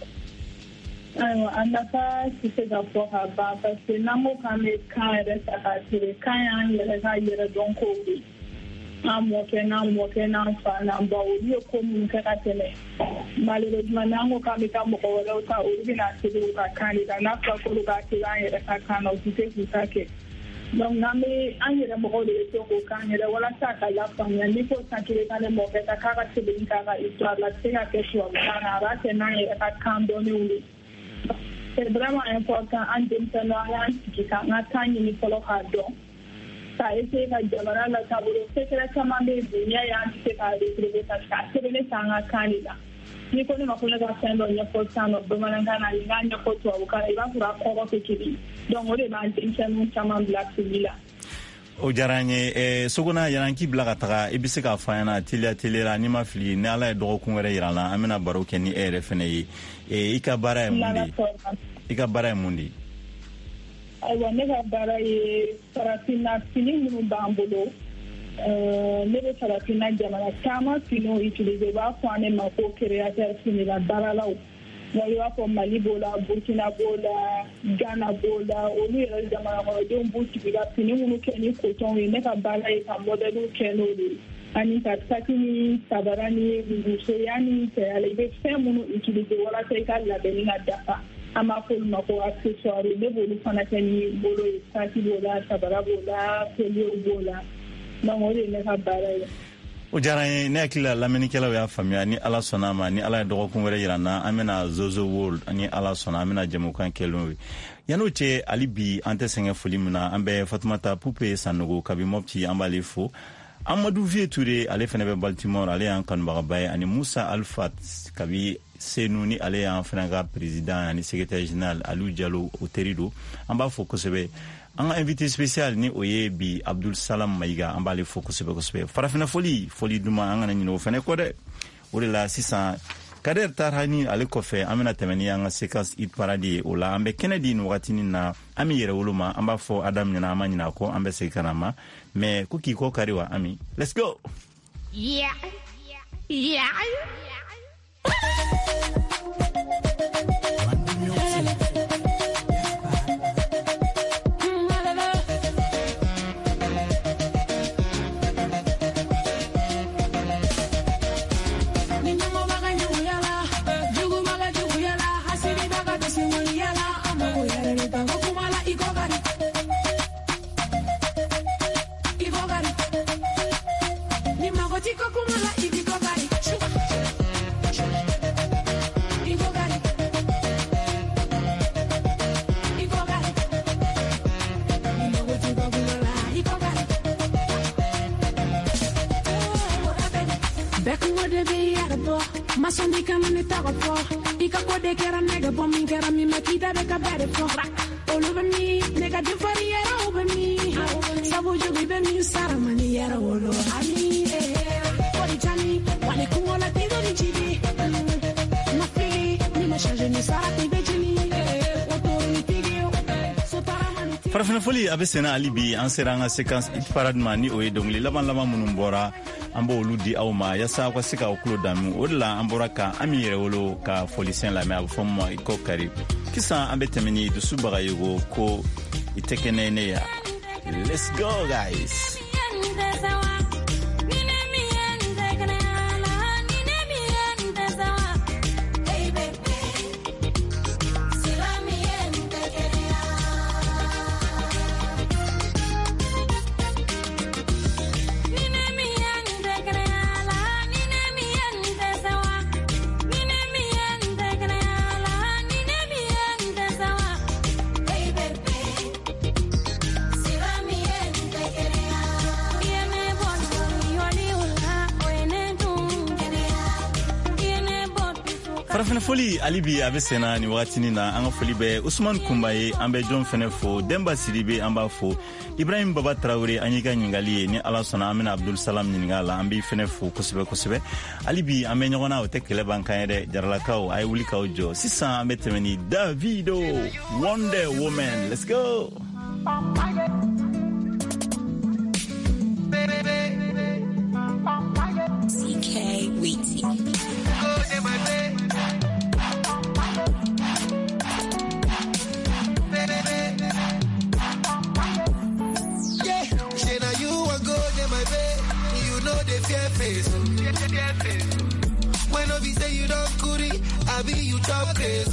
Ayiwa a nafa tɛ se ka fɔ ka ban parce que n'an ko k'an bɛ kan yɛrɛ ta k'a sɛbɛn kan y'an yɛrɛ ka yɛrɛ dɔn kow de ye an mɔkɛ n'an fa n'an baw olu ye ko minnu kɛ ka tɛmɛ malheureusement n'an ko k'an bɛ taa mɔgɔ wɛrɛw ta olu bɛna sɛbɛn u ka kan de kan n'a fɔra k'olu k'a sɛbɛn an yɛrɛ ka kan na u tɛ se k'u ta kɛ donc n'an bɛ an yɛrɛ mɔgɔw de bɛ se k'o k'an yɛrɛ walasa a ka lafaamuya n'i ko san kelen k'ale mɔkɛ ta k'a ka sɛbɛnni k'a ka histoire la a tɛ se ka kɛ tubabukan na a b'a kɛ n'an yɛrɛ ka kan dɔnnenw de. C'est vraiment important an denmisɛnninw an y'an sigi k'an ka kan ɲini fɔlɔ k'a dɔn ka essayer ka jamana la taabolo secret caman bɛ yen bi n'i y'a ye an tɛ se k'a retrouver parce que a sɛbɛnnen t'an ka kan de la n'i ko ne ma ko ne ka fɛn dɔ ɲɛfɔ sisan nɔ bamanankan na ni n k'a ɲɛfɔ tubabukan na i b'a sɔrɔ a kɔrɔ tɛ kelen donc o de b'an denmisɛnninw caman bila fili la. O diyara an ye Sokona yan'an k'i bila ka taga i bɛ se k'a fɔ an ɲɛna teliya n'i ma fili ni Ala ye dɔgɔkun wɛrɛ yira an na an bɛna baro kɛ ni e yɛrɛ fɛnɛ ye i ka baara ye mun de ye. Ayiwa ne ka baara ye farafinna fini minnu b'an bolo ne bɛ farafinna jamana caman finiw utiliser u b'a fɔ ne ma ko créateur finila baaralaw wa i b'a fɔ Mali b'o la Burkina b'o la Ghana b'o la olu yɛrɛ jamana kɔnɔdenw b'u sigi ka fini minnu kɛ ni coton ye ne ka baara ye ka modèle kɛ n'o de ye ani ka saki ni sabara ni musoya ni cɛya la i bɛ fɛn minnu utiliser walasa i ka labɛnni ka dafa an b'a fɔ olu ma ko accessoire ne b'olu fana kɛ ni bolo ye saki b'o la sabara b'o la collier b'o la donc o de ye ne ka baara ye. O diyara n ye ne hakili la lamɛnnikɛlaw y'a faamuya ni Ala sɔnna ma ni Ala ye dɔgɔkun wɛrɛ yira an na an bɛna Zozo World ni Ala sɔnna an bɛna jɛmukan kɛlenw ye yan'o cɛ hali bi an tɛ sɛgɛn foli min na an bɛ Fatumata Pupe Sanogo kabi Mopti an b'ale fo Amadou Vie Touré ale fana bɛ Baltimore ale y'an kanubagaba ye ani Musa Alfat kabi Senu ni ale y'an fana ka président ani secrétaire général Aliou Diallo o teri do an b'a fɔ kosɛbɛ. An ka invité spécial ni o ye bi Abdul Salam Mayiga an b'ale fɔ kosɛbɛ. Farafina foli duman an kana ɲinɛ o fana kɔ dɛ. O de la sisan Kader Tarhani ale kɔfɛ an bɛna tɛmɛ ni an ka séquence hit parade ye o la an bɛ kɛnɛ di nin wagatinin na an bɛ yɛrɛ wolo ma an b'a fɔ Adam ɲɛna an ma ɲinɛ a kɔ an bɛ segin ka na ma mais ko k'i kɔ kari wa Ami let's go yeah. Masondi kana ne taga fo ika ko de kera nega bombing kera mi makida de ka bere fo all over me nega de fari era over me sabu jo be mi sara mani era wolo ani ori tani wale kungola tido ni chibi no fili ni ma change ni sara te bejini Farafina foli a bɛ sena ali bi an sera an ka séquence hit parade ma ni o ye dɔnkili laban minnu bɔra an b'o olu di aw ma yasa aw ka se k'aw tulo damu o de la an bɔra ka an min yɛrɛ wolo ka folisɛn lamɛn a bɛ fɔ ma i kɔ kari kisan an bɛ tɛmɛ ni dusubaga ye ko i tɛ kɛnɛ ne ya let's go guys Farafina foli alibi a bɛ sena ni wagatinin na an ka foli bɛ Usman Kumba ye an bɛ jɔn fɛnɛ fo Demba Sidibe an b'a fo Ibrahim Baba Traoré an y'i ka ɲininkali ye ni Ala sɔnna an bɛna Abdul Salam ɲininka la an b'i fɛnɛ fo kosɛbɛ alibi an bɛ ɲɔgɔn na o tɛ kɛlɛ ban kan ye dɛ jaralakaw a ye wuli k'aw jɔ sisan an bɛ tɛmɛ ni Davido Wonder Woman let's go CK Wheaty when I be say you don't goody, I be you top crazy.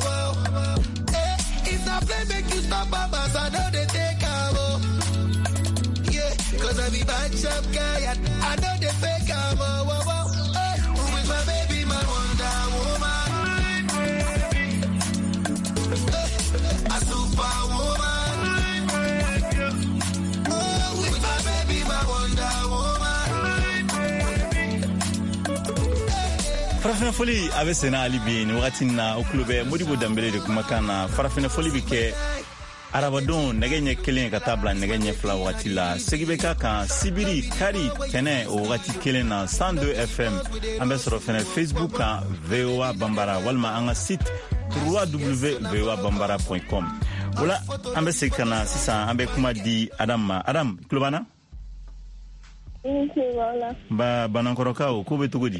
If not play, make you stop up as I know they take out. Yeah, cause I be bad shop guy and I know they fake out. Who is my baby, my Wonder Woman? A superwoman. Oh, who is my baby, my Wonder Woman? Farafina foli a bɛ sena ali bi ni wagati na o kulo bɛ Modibo Dambele de kumakan na farafina foli bi kɛ arabadon nɛgɛ ɲɛ kelen ka taa bila nɛgɛ ɲɛ fila wagati la segi bɛ ka kan sibiri kari tɛnɛ o wagati kelen na 102 FM an bɛ sɔrɔ fɛnɛ Facebook kan VOA Bambara walima an ka site www.voabambara.com wala an bɛ segin ka na sisan an bɛ kuma di Adam ma Adam tulo b'an na ba banankɔrɔkaw ko bɛ cogo di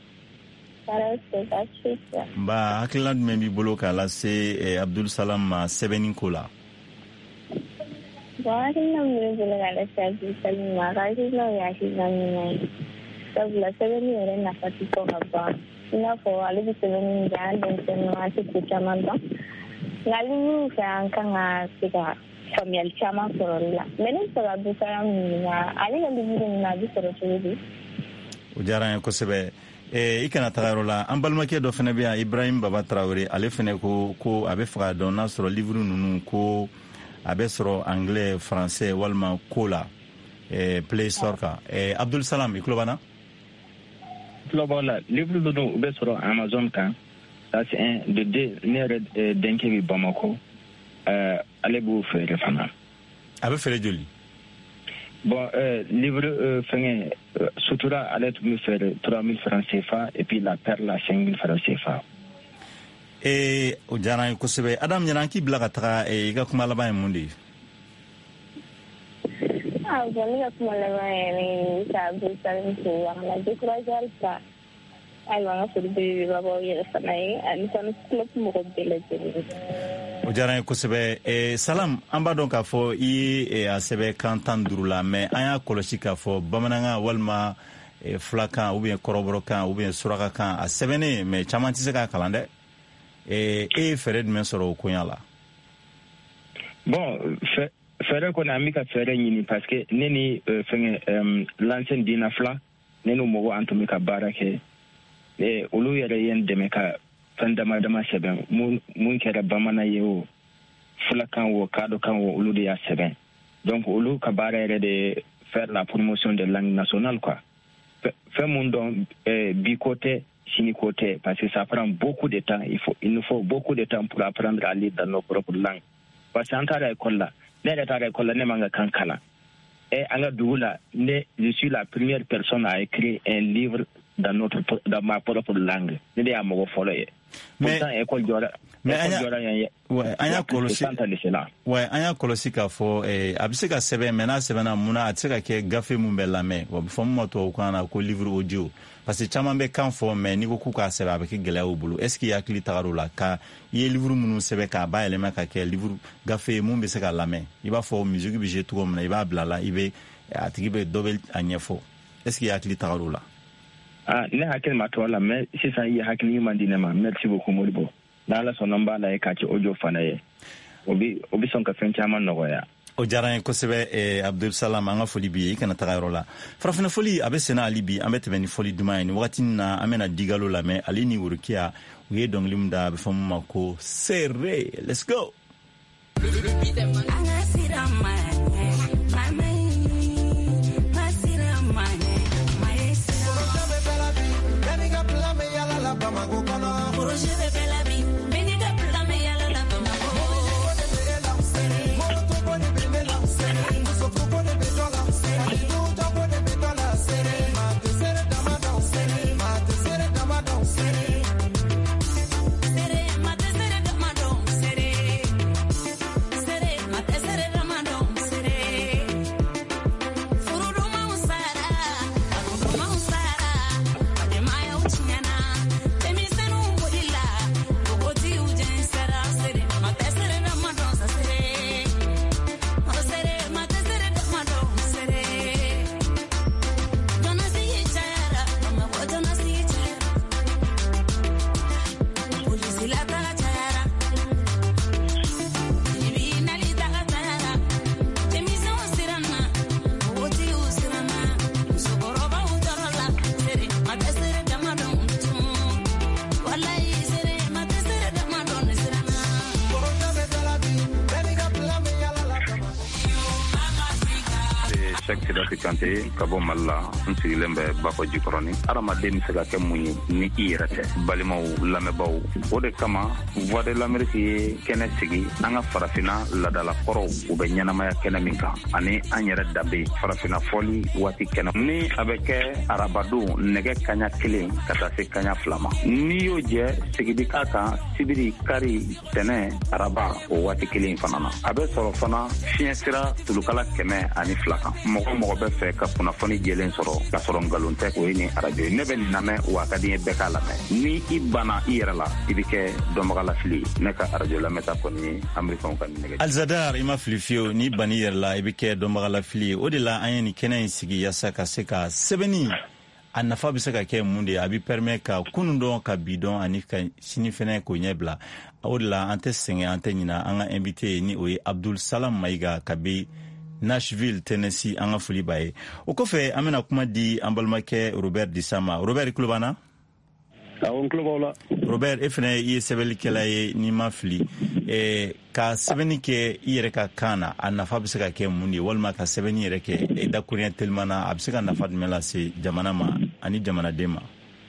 ba hakilina jumɛn b'i bolo k'a lase Abdul Salam ma sɛbɛnni ko la hakilina min bɛ bolo k'a lase Abdul Salam ma hakilina ye hakilina ɲuman ye sabula sɛbɛnni yɛrɛ nafa tɛ fɔ ka ban i n'a fɔ ale bɛ sɛbɛnni min kɛ an denmisɛnninw an tɛ ko caman dɔn nka ali minnu fɛ an kan ka se ka faamuyali caman sɔrɔ o la mais ne bɛ fɛ ka Abdul Salam ɲininka ale ka livre ninnu a bɛ sɔrɔ cogo di o diyara n ye kosɛbɛ i kana taga yɔrɔ la an balimakɛ dɔ fɛnɛ bɛ yan Ibrahim Baba Traoré ale fɛnɛ ko a bɛ fɛ ka dɔn n'a sɔrɔ livre ninnu ko a bɛ sɔrɔ anglais français walima ko la Play Store kan Abdul Salam iklobana la livre de nous be sur Amazon kan ça c'est un de deux nere denke bi Bamako allez vous faire fana abe fere joli bon livre fengé sutura allez me faire 3000 francs CFA et puis la perle à 5000 francs CFA o jara ko sebe adam nyanki blaga tra ga kuma la ba mundi Jami ka kuma lama ni sa Abdul Salam ko wala décourager ça ay wanga ko be baba yele sanay an tan club mo ko bele jeli o jara ko sebe salam amba donc a fo i a sebe kantan durula mais aya kolosi ka fo bamananga walma flakan ou bien korobrokan ou bien suraka kan a sebene mais chamanti se ka kalande fere men soro ko yala bon fere ko na mi ka fere nyini parce que neni l'ancien dinafla nenu mo antumi ka barake olu yere yen de meka fandama dama seben mun kera bamana yewo fulakan wo kado kan wo olu de ya seben donc olu ka barere de faire la promotion de langue nationale quoi fait mon don bi côté chini côté parce que ça prend beaucoup de temps il nous faut beaucoup de temps pour apprendre à lire dans nos propres langues parce que antara école là ne manga kankala et anga doula ne je suis la première personne à écrire un livre dans ma propre langue ne ya mo folo e pourtant école jora mais anya kolosi ka fo abise ka sebe mena sebe na muna atseka ke gafe mumbela me wo fo mo to ko na ko livre audio parce que chama be kan fo me ni ko ku ka sebe avec gela o bulu est-ce qu'il y a kli tagarula ka ye livre munu sebe ka ba elema ka ke livre gafe mumbe se ka lame iba fo musique bi je tout comme na iba blala ibe atigi be double anyefo est-ce qu'il y a kli tagarula ne hakil matola mais si ça y hakili mandine ma merci beaucoup modibo na la sonomba la ekachi audio fanaye obi son ka fencha man no ya o jaran ko sebe Abdul Salam anga foli bi kana tagaro la frafina foli abesena alibi ambete beni foli dumani wakati na amena digalo la me alini urukia uye donglimda be famma ko serre let's go Kante kabo malla nsigilen bɛ bafo jikoroni adamaden bɛ se ka kɛ mun ye ni i yɛrɛ tɛ balimaw lamɛnbaw o de kama voix de l'Amérique ye kɛnɛ sigi an ka farafina ladala kɔrɔw u bɛ ɲɛnamaya kɛnɛ min kan ani an yɛrɛ danbe farafina fɔli waati kɛnɛ ni a bɛ kɛ arabadon nɛgɛ kaɲa 1 ka taa se kaɲa 2 ma n'i y'o jɛ sigidi k'a kan sibiri kari tɛnɛ araba o waati 1 fana na a bɛ sɔrɔ fana fiɲɛ sira tulukala 102 kan mɔgɔ bɛ fɛ ka kunnafoni jɛlen sɔrɔ ka sɔrɔ ngalon tɛ o ye ni radio ne bɛ nin lamɛn wa ka di ye bɛɛ k'a lamɛn ni i banna i yɛrɛ la i bɛ kɛ dɔnbaga lafili ne ka radio lamɛnta kɔni ye amerikɛnw ka nɛgɛ Alzadar i ma fili fiyewu ni banni yɛrɛ la i bɛ kɛ dɔnbaga lafili ye o de la an ye nin kɛnɛ in sigi yaasa ka se ka sɛbɛnni a nafa bɛ se ka kɛ mun de a bɛ permet ka kunun dɔn ka bi dɔn ani ka sini fɛnɛ k'o ɲɛ bila o de la an tɛ sɛgɛn an tɛ ɲina an ka invité ni o ye Abdul Salam Mayiga ka bɛ Nashville, Tennessee, an ka foli b'a ye o kɔfɛ an bɛna kuma di an balimakɛ Robert Disama Robert i tulo b'an na awɔ n tulo b'aw la Robert e fɛnɛ i ye sɛbɛnnikɛla ye n'i ma fili ka sɛbɛnni kɛ i yɛrɛ ka kan na a nafa bɛ se ka kɛ mun de ye walima ka sɛbɛnni yɛrɛ kɛ dakurunya teliman na a bɛ se ka nafa jumɛn lase jamana ma ani jamanaden ma.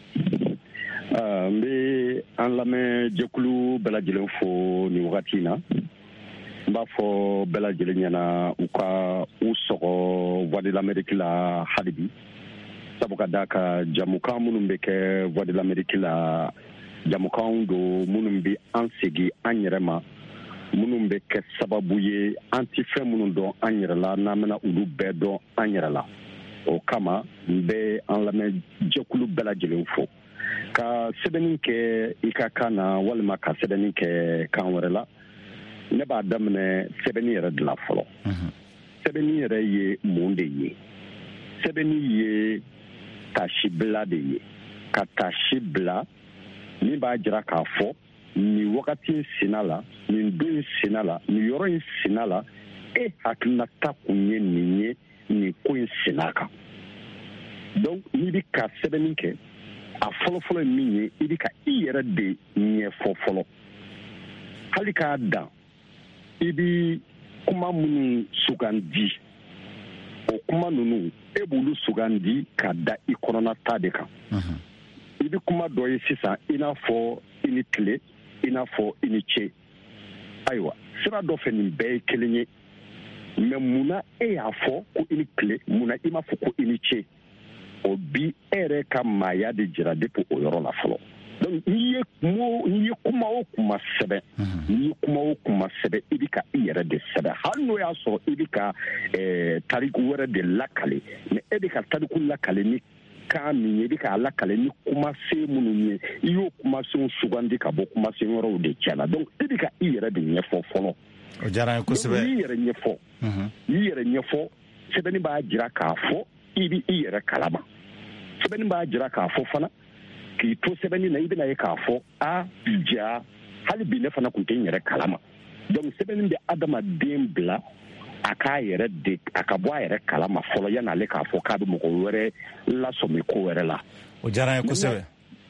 N bɛ an lamɛn jɛkulu bɛɛ lajɛlen fo nin wagati in na. N b'a fɔ bɛɛ lajɛlen ɲɛna u ka u sɔgɔ Voix de l'Amérique la hali bi sabu ka d'a kan jamukan minnu bɛ kɛ Voix de l'Amérique la jamukan don minnu bɛ an segin an yɛrɛ ma minnu bɛ kɛ sababu ye an tɛ fɛn minnu dɔn an yɛrɛ la n'an bɛna olu bɛɛ dɔn an yɛrɛ la. O kama n bɛ an lamɛn jɛkulu bɛɛ lajɛlen fo ka sɛbɛnni kɛ i ka kan na walima ka sɛbɛnni kɛ kan wɛrɛ la. Ne b'a daminɛ sɛbɛnni yɛrɛ de la fɔlɔ. Sɛbɛnni yɛrɛ ye mun de ye? Sɛbɛnni ye tasibila de ye. Ka tasi bila min b'a jira k'a fɔ nin wagati in sina la, nin don in sina la, nin yɔrɔ in sina la, e hakilinata kun ye nin ye nin ko in sina kan. Donc n'i bɛ ka sɛbɛnni kɛ a fɔlɔfɔlɔ ye min ye i bɛ ka i yɛrɛ de ɲɛfɔ fɔlɔ. Hali k'a dan i bi kuma minnu sugandi o kuma ninnu e b'olu sugandi ka da i kɔnɔna ta de kan. I bi kuma dɔ ye sisan i n'a fɔ i ni tile i n'a fɔ i ni ce. Ayiwa sira dɔ fɛ nin bɛɛ ye kelen ye mɛ munna e y'a fɔ ko i ni tile munna i m'a fɔ ko i ni ce o bi e yɛrɛ ka maaya de jira depuis o yɔrɔ la fɔlɔ. Donc n'i ye kuma o kuma sɛbɛn n'i ye kuma o kuma sɛbɛn i bɛ ka i yɛrɛ de sɛbɛn hali n'o y'a sɔrɔ i bɛ ka tariku wɛrɛ de lakale mais e bɛ ka tariku lakale ni kan min ye i bɛ k'a lakale ni kumasen minnu ye i y'o kumasenw sugandi ka bɔ kumasen wɛrɛw de cɛ la donc i bɛ ka i yɛrɛ de ɲɛfɔ fɔlɔ. O diyara n ye kosɛbɛ. N'i yɛrɛ ɲɛfɔ sɛbɛnni b'a jira k'a fɔ i bɛ i yɛrɛ kalama sɛbɛnni b'a jira k'a fɔ fana k'i to sɛbɛnni na i bɛna ye k'a fɔ ja hali bi ne fana tun tɛ n yɛrɛ kalama donc sɛbɛnni bɛ adamaden bila a k'a yɛrɛ de a ka bɔ a yɛrɛ kalama fɔlɔ yan'ale k'a fɔ k'a bɛ mɔgɔ wɛrɛ lasɔmi ko wɛrɛ la. O diyara n ye kosɛbɛ.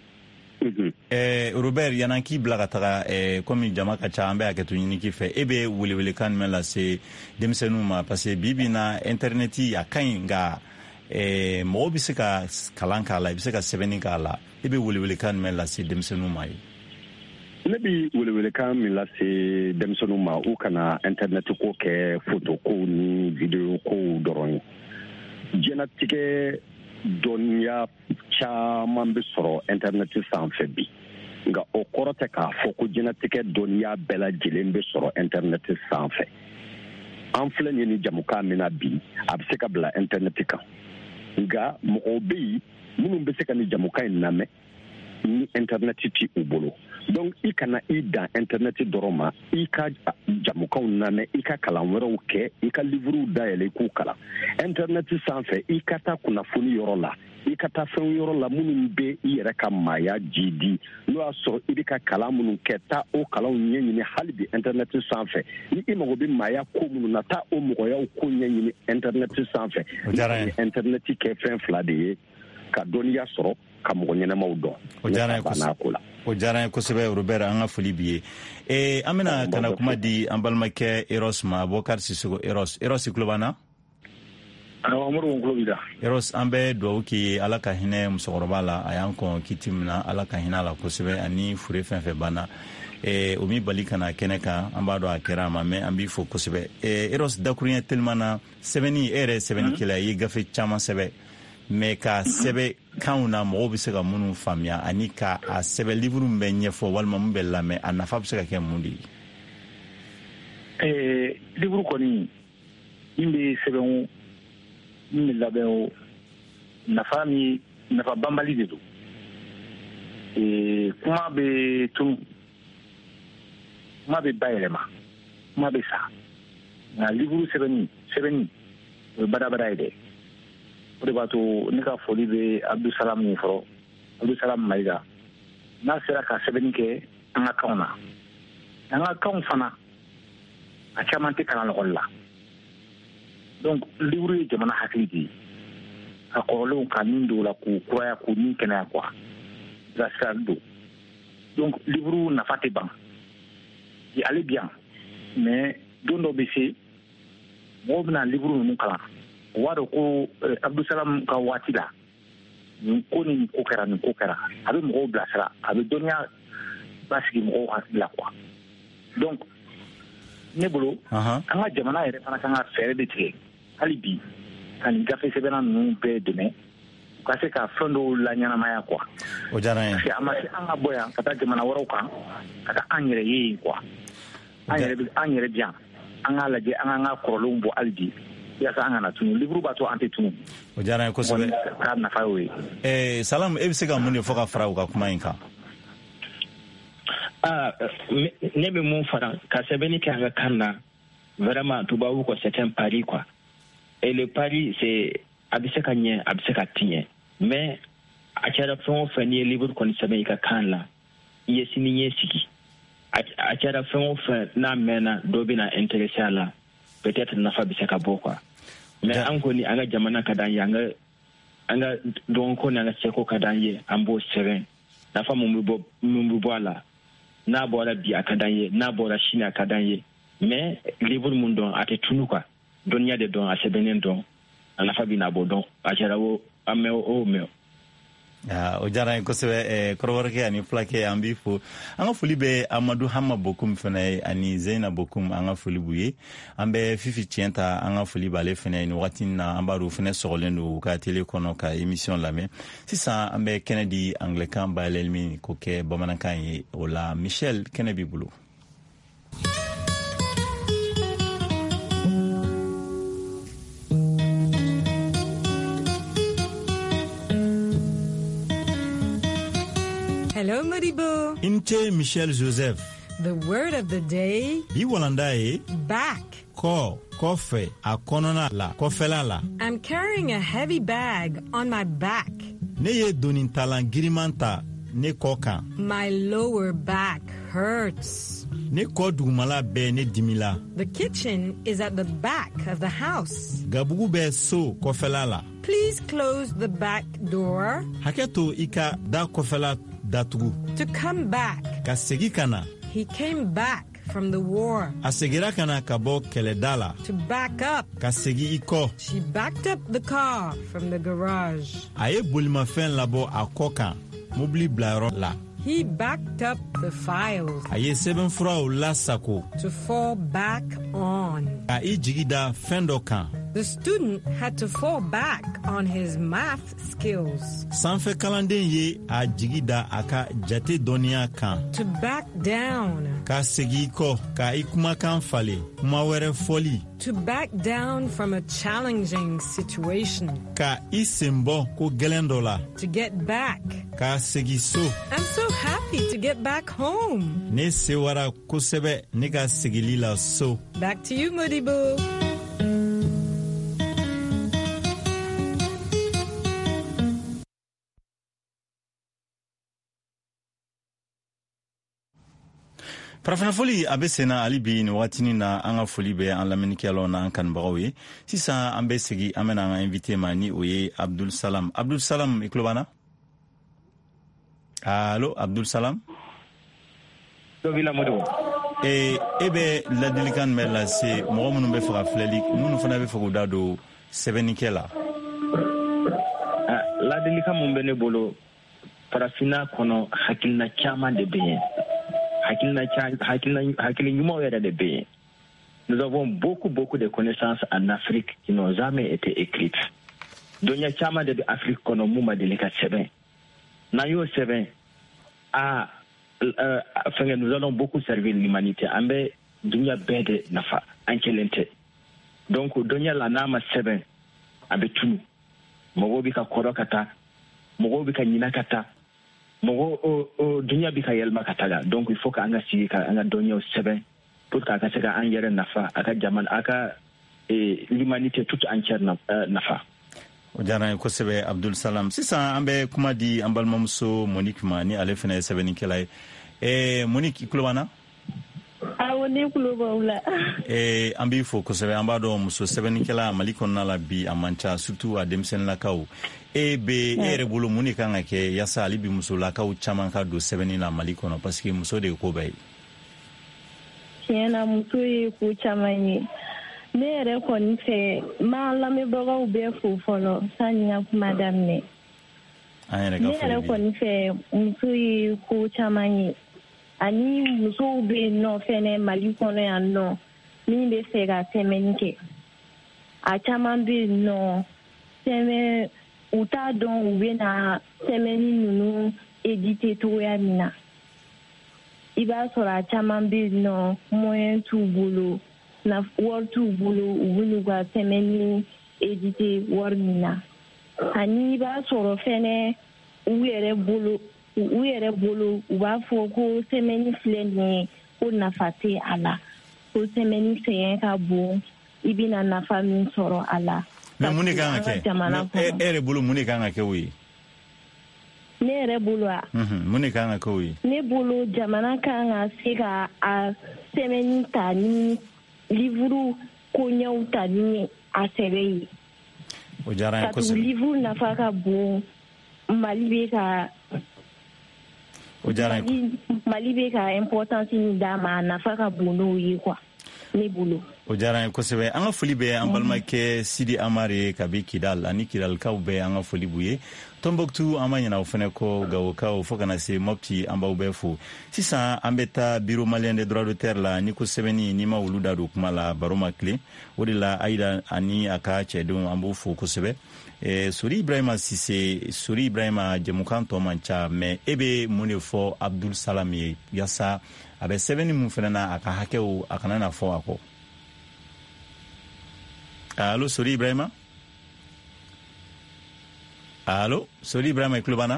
Robert yan'an k'i bila ka taga komi jama ka ca an bɛ hakɛto ɲini k'i fɛ e bɛ welewelekan jumɛn lase denmisɛnninw ma parce que bi bi in na internet a ka ɲi nka mɔgɔw bɛ se ka kalan k'a la i bɛ se ka sɛbɛnni k'a la i bɛ welewelekan jumɛn lase denmisɛnninw ma ye? Ne bɛ welewelekan min lase denmisɛnninw ma u kana internet ko kɛ photo ko ni video ko dɔrɔn ye. Diɲɛlatigɛ dɔnniya caman bɛ sɔrɔ internet sanfɛ bi nka o kɔrɔ tɛ k'a fɔ ko diɲɛlatigɛ dɔnniya bɛɛ lajɛlen bɛ sɔrɔ internet sanfɛ. An filɛ nin ye ni jamukan min na bi a bɛ se ka bila internet kan nka mɔgɔw bɛ yen minnu bɛ se ka ni jamukan in lamɛn ni internet ti u bolo donc i kana i dan internet dɔrɔn ma i ka jamukanw lamɛn i ka kalan wɛrɛw kɛ i ka livrew dayɛlɛ i k'u kalan internet sanfɛ i ka taa kunnafoni yɔrɔ la i ka taa fɛn yɔrɔ la minnu bɛ i yɛrɛ ka maaya jidi n'o y'a sɔrɔ i bɛ ka kalan minnu kɛ taa o kalanw ɲɛɲini hali bi internet sanfɛ ni i mago bɛ maaya ko minnu na taa o mɔgɔyaw ko ɲɛɲini internet sanfɛ ni internet kɛ fɛn fila de ye ka dɔnniya sɔrɔ ka mɔgɔ ɲɛnamaw dɔn. O diyara n ye kosɛbɛ Robert an ka foli b'i ye. An bɛna kana kuma di an balimakɛ Eros ma Bokari Sisoko. Eros i tulo b'an na? Eros an bɛ dugawu k'i ye ala ka hinɛ musokɔrɔba la a y'an kɔn kiti min na ala ka hinɛ a la kosɛbɛ ani fure fɛn fɛn banna o mi bali kana kɛnɛ kan an b'a dɔn a kɛra a ma mɛ an b'i fo kosɛbɛ. Eros dakuruɲɛ teliman na sɛbɛnni e yɛrɛ sɛbɛnnikɛla i ye gafe caman sɛbɛ mɛ ka sɛbɛ kanw na mɔgɔw bɛ se ka minnu faamuya ani ka a sɛbɛ livre min bɛ ɲɛfɔ walima min bɛ lamɛn a nafa bɛ se ka kɛ mun de ye? Livre kɔni min bɛ sɛbɛn min bɛ labɛn o nafa banbali de don. Kuma bɛ tunu kuma bɛ bayɛlɛma kuma bɛ sa nka livre sɛbɛnni o ye badabada ye dɛ. O de b'a to ne ka foli bɛ Abdusalam min fɔlɔ Abdusalam Mayiga n'a sera ka sɛbɛnni kɛ an ka kanw na an ka kanw fana a caman tɛ kalan lakɔli la donc livre ye jamana hakili de ye a kɔrɔlenw ka nin don o la k'u kuraya k'u ni kɛnɛya quoi bilasirali don donc livre nafa tɛ ban ale bien mais don dɔ bɛ se mɔgɔw bɛna livre ninnu kalan o b'a dɔn ko Abdulsalam ka waati la nin ko ni nin ko kɛra nin ko kɛra a bɛ mɔgɔw bilasira a bɛ dɔnniya basigi mɔgɔw hakili la quoi donc ne bolo an ka jamana yɛrɛ fana kan ka fɛɛrɛ de tigɛ hali bi ka nin gafe sɛbɛnna ninnu bɛɛ dɛmɛ u ka se ka fɛn dɔw laɲɛnamaya quoi o diyara n ye parce que a ma se an ka bɔ yan ka taa jamana wɛrɛw kan ka taa an yɛrɛ ye yen quoi an yɛrɛ bi yan an k'a lajɛ an k'an ka kɔrɔlenw bɔ hali bi yaasa an kana tunu livre b'a to an tɛ tunu o diyara n ye kosɛbɛ k'a nafa y'o ye Salam e bɛ se ka mun de fɔ ka fara u ka kuma in kan ne bɛ mun fara ka sɛbɛnni kɛ an ka kan na vraiment tubabu ko c'est un pari quoi et le pari c'est a bɛ se ka ɲɛ a bɛ se ka tiɲɛ mais a kɛra fɛn o fɛn n'i ye livre kɔni sɛbɛn i ka kan la i ye sini ɲɛsigi a kɛra fɛn o fɛn n'a mɛnna dɔ bɛna intéressé a la peut-être nafa bɛ se ka bɔ quoi mais an kɔni an ka jamana ka d'an ye an ka dɔnko n'an ka seko ka d'an ye an b'o sɛbɛn nafa mun bɛ bɔ a la n'a bɔra bi a ka d'an ye n'a bɔra sini a ka d'an ye mais livre mun dɔn a tɛ tunu quoi dɔnniya de dɔn a sɛbɛnnen dɔn a nafa bɛ na bɔ dɔn a kɛra o an mɛn o mɛn o diyara n ye kosɛbɛ kɔrɔbɔrɔkɛ ani fulakɛ an b'i fo an ka foli bɛ Amadu Hama Bokum fana ye ani Zeyna Bokum an ka foli b'u ye an bɛ Fifi Tiɲɛta an ka foli b'ale fana ye nin wagati in na an b'a dɔn o fana sɔgɔlen don u ka télé kɔnɔ ka émission lamɛn sisan an bɛ kɛnɛ di anglɛkan bayɛlɛmani k'o kɛ bamanankan ye o la Michel kɛnɛ b'i bolo. Hello, Modibo. Inte Michel Joseph. The word of the day. Bi walanda ye. Back. Ko, kofe, akonona la, kofela la. I'm carrying a heavy bag on my back. Ne ye donintalan girimanta ne kokan. My lower back hurts. Ne ko dugumala be ne dimila. The kitchen is at the back of the house. Gabugu be so kofela la. Please close the back door. Haketo ika da kofela datugu. To come back. Ka segi kana. He came back from the war. A segira kana ka bɔ kɛlɛda la. To back up. Ka segi i kɔ. She backed up the car from the garage. A ye bolimafɛn labɔ a kɔ kan mobili bilayɔrɔ la. He backed up the files. A ye sɛbɛnfuraw lasako. To fall back on. Ka I jigi da fɛn dɔ kan. The student had to fall back on his math skills. Sanfɛ kalanden ye a jigi da a ka jate dɔnniya kan. To back down. Ka segi kɔ, ka I kumakan falen, kuma wɛrɛ fɔli. To back down from a challenging situation. Ka I sen bɔ ko gɛlɛn dɔ la. To get back. Ka segi so. I'm so happy to get back home. Ne sewara kosɛbɛ ne ka segili la so. Back to you, Modibo. Farafinafoli a bɛ senna hali bi nin wagatinin na an ka foli bɛ an lamɛnnikɛlaw n'an kanubagaw ye sisan an bɛ segi an bɛna an ka invité ma ni o ye Abdulsalam i tulo b'an na allo Abdulsalam e bɛ ladilikan jumɛn lase mɔgɔ minnu bɛ fɛ ka filɛli minnu fana bɛ fɛ k'u da don sɛbɛnnikɛ la ladilikan mun bɛ ne bolo farafinna kɔnɔ hakilina caman de bɛ yen hakili ɲumanw yɛrɛ de bɛ yen. Nous avons beaucoup de connaissances en Afrique qui n'ont jamais été écrites. Dɔnniya caman de bɛ Afrique kɔnɔ mun ma deli ka sɛbɛn. N'an y'o sɛbɛn nous allons beaucoup servir l'humanité. An bɛ dunuya bɛɛ de nafa an kelen tɛ. Donc dɔnniya la n'a ma sɛbɛn a bɛ tunu. Mɔgɔw bɛ ka kɔrɔ ka taa, mɔgɔw bɛ ka ɲina ka taa. Mɔgɔ dunuya bɛ ka yɛlɛma ka taga donc il faut que an ka sigi ka an ka dɔnniyaw sɛbɛn pour que a ka se ka an yɛrɛ nafa a ka jamana a ka l'humanité toute entière nafa. O diyara n ye kosɛbɛ Abdulsalam sisan an bɛ kuma di an balimamuso Monique ma ni ale fana ye sɛbɛnnikɛla ye Monique i tulo b'an na. Awɔ ne tulo b'aw la. An b'i fo kosɛbɛ an b'a dɔn muso sɛbɛnnikɛla Mali kɔnɔna la bi a man ca surtout a denmisɛnnilakaw e yɛrɛ bolo mun de kan ka kɛ yaasa hali bi musolakaw caman ka don sɛbɛnni na Mali kɔnɔ parce que muso de ye ko bɛɛ ye. tiɲɛna muso ye ko caman ye ne yɛrɛ kɔni fɛ ma lamɛnbagaw bɛɛ fo fɔlɔ sani ka kuma daminɛ ne yɛrɛ kɔni fɛ muso ye ko caman ye ani musow bɛ yen nɔ fɛnɛ Mali kɔnɔ yan nɔ min bɛ fɛ ka sɛmɛni kɛ a caman bɛ yen nɔ sɛmɛ u t'a dɔn u bɛ na sɛmɛni ninnu édité cogoya min na i b'a sɔrɔ a caman bɛ yen nɔ moyen t'u bolo wari t'u bolo u bɛ n'u ka sɛmɛni édité wari min na ani i b'a sɔrɔ fɛnɛ u yɛrɛ bolo u b'a fɔ ko sɛmɛni filɛ nin ye ko nafa tɛ a la ko sɛmɛni sɛgɛn ka bon i bɛna nafa min sɔrɔ a la. Mais mun de kan ka kɛ e yɛrɛ bolo mun de kan ka kɛ o ye. Ne yɛrɛ bolo a. Mun de kan ka kɛ o ye. Ne bolo jamana kan ka se ka a sɛmɛni ta ni livre koɲɛw ta ni a sɛbɛ ye. O diyara n ye kosɛbɛ. Ka livre nafa ka bon Mali bɛ ka. O diyara n ye. Mali bɛ ka importance min d'a ma a nafa ka bon n'o ye quoi ne bolo. O diyara n ye kosɛbɛ an ka foli bɛ an balimakɛ Sidi Amare kabi Kidal ani Kidalkaw bɛɛ an ka foli b'u ye Tombouctou an ma ɲinɛ o fɛnɛ kɔ Gawokaw fo kana se Mopti an b'aw bɛɛ fo sisan an bɛ taa bureau malien des droits d'auteur la ni ko sɛbɛnni ni ma olu da don kuma la baro ma tile o de la Aïda ani a ka cɛdenw an b'o fo kosɛbɛ Sori Ibrahima Sise Sori Ibrahima jɛmukan tɔ man ca mais e bɛ mun de fɔ Abdul Salam ye yasa a bɛ sɛbɛnni mun fɛnɛ na a ka hakɛw a kana na fɔ a kɔ. Allô, Sori Ibrahima? Allô, Sori Ibrahima Klubana?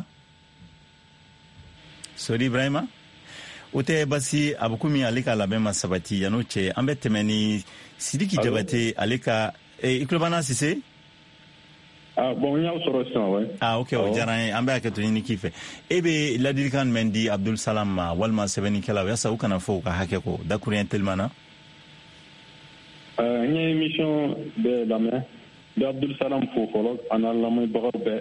Sori Ibrahima? O tɛ basi a bɛ komi ale ka labɛn ma sabati yan'o cɛ an bɛ tɛmɛ ni Sidiki Jabate ale ka Klubana Sise? Bon, n y'aw sɔrɔ sisan wa? Ok, o diyara n ye an bɛ hakɛto ɲini k'i fɛ e bɛ ladilikan jumɛn di Abdul Salam ma walima sɛbɛnnikɛlaw yasa u kana fɔ u ka hakɛ kɔ dakuruɲɛ teliman na? N ye émission de lamɛn n bɛ Abdul Salam fo fɔlɔ a n'a lamɛnbagaw bɛɛ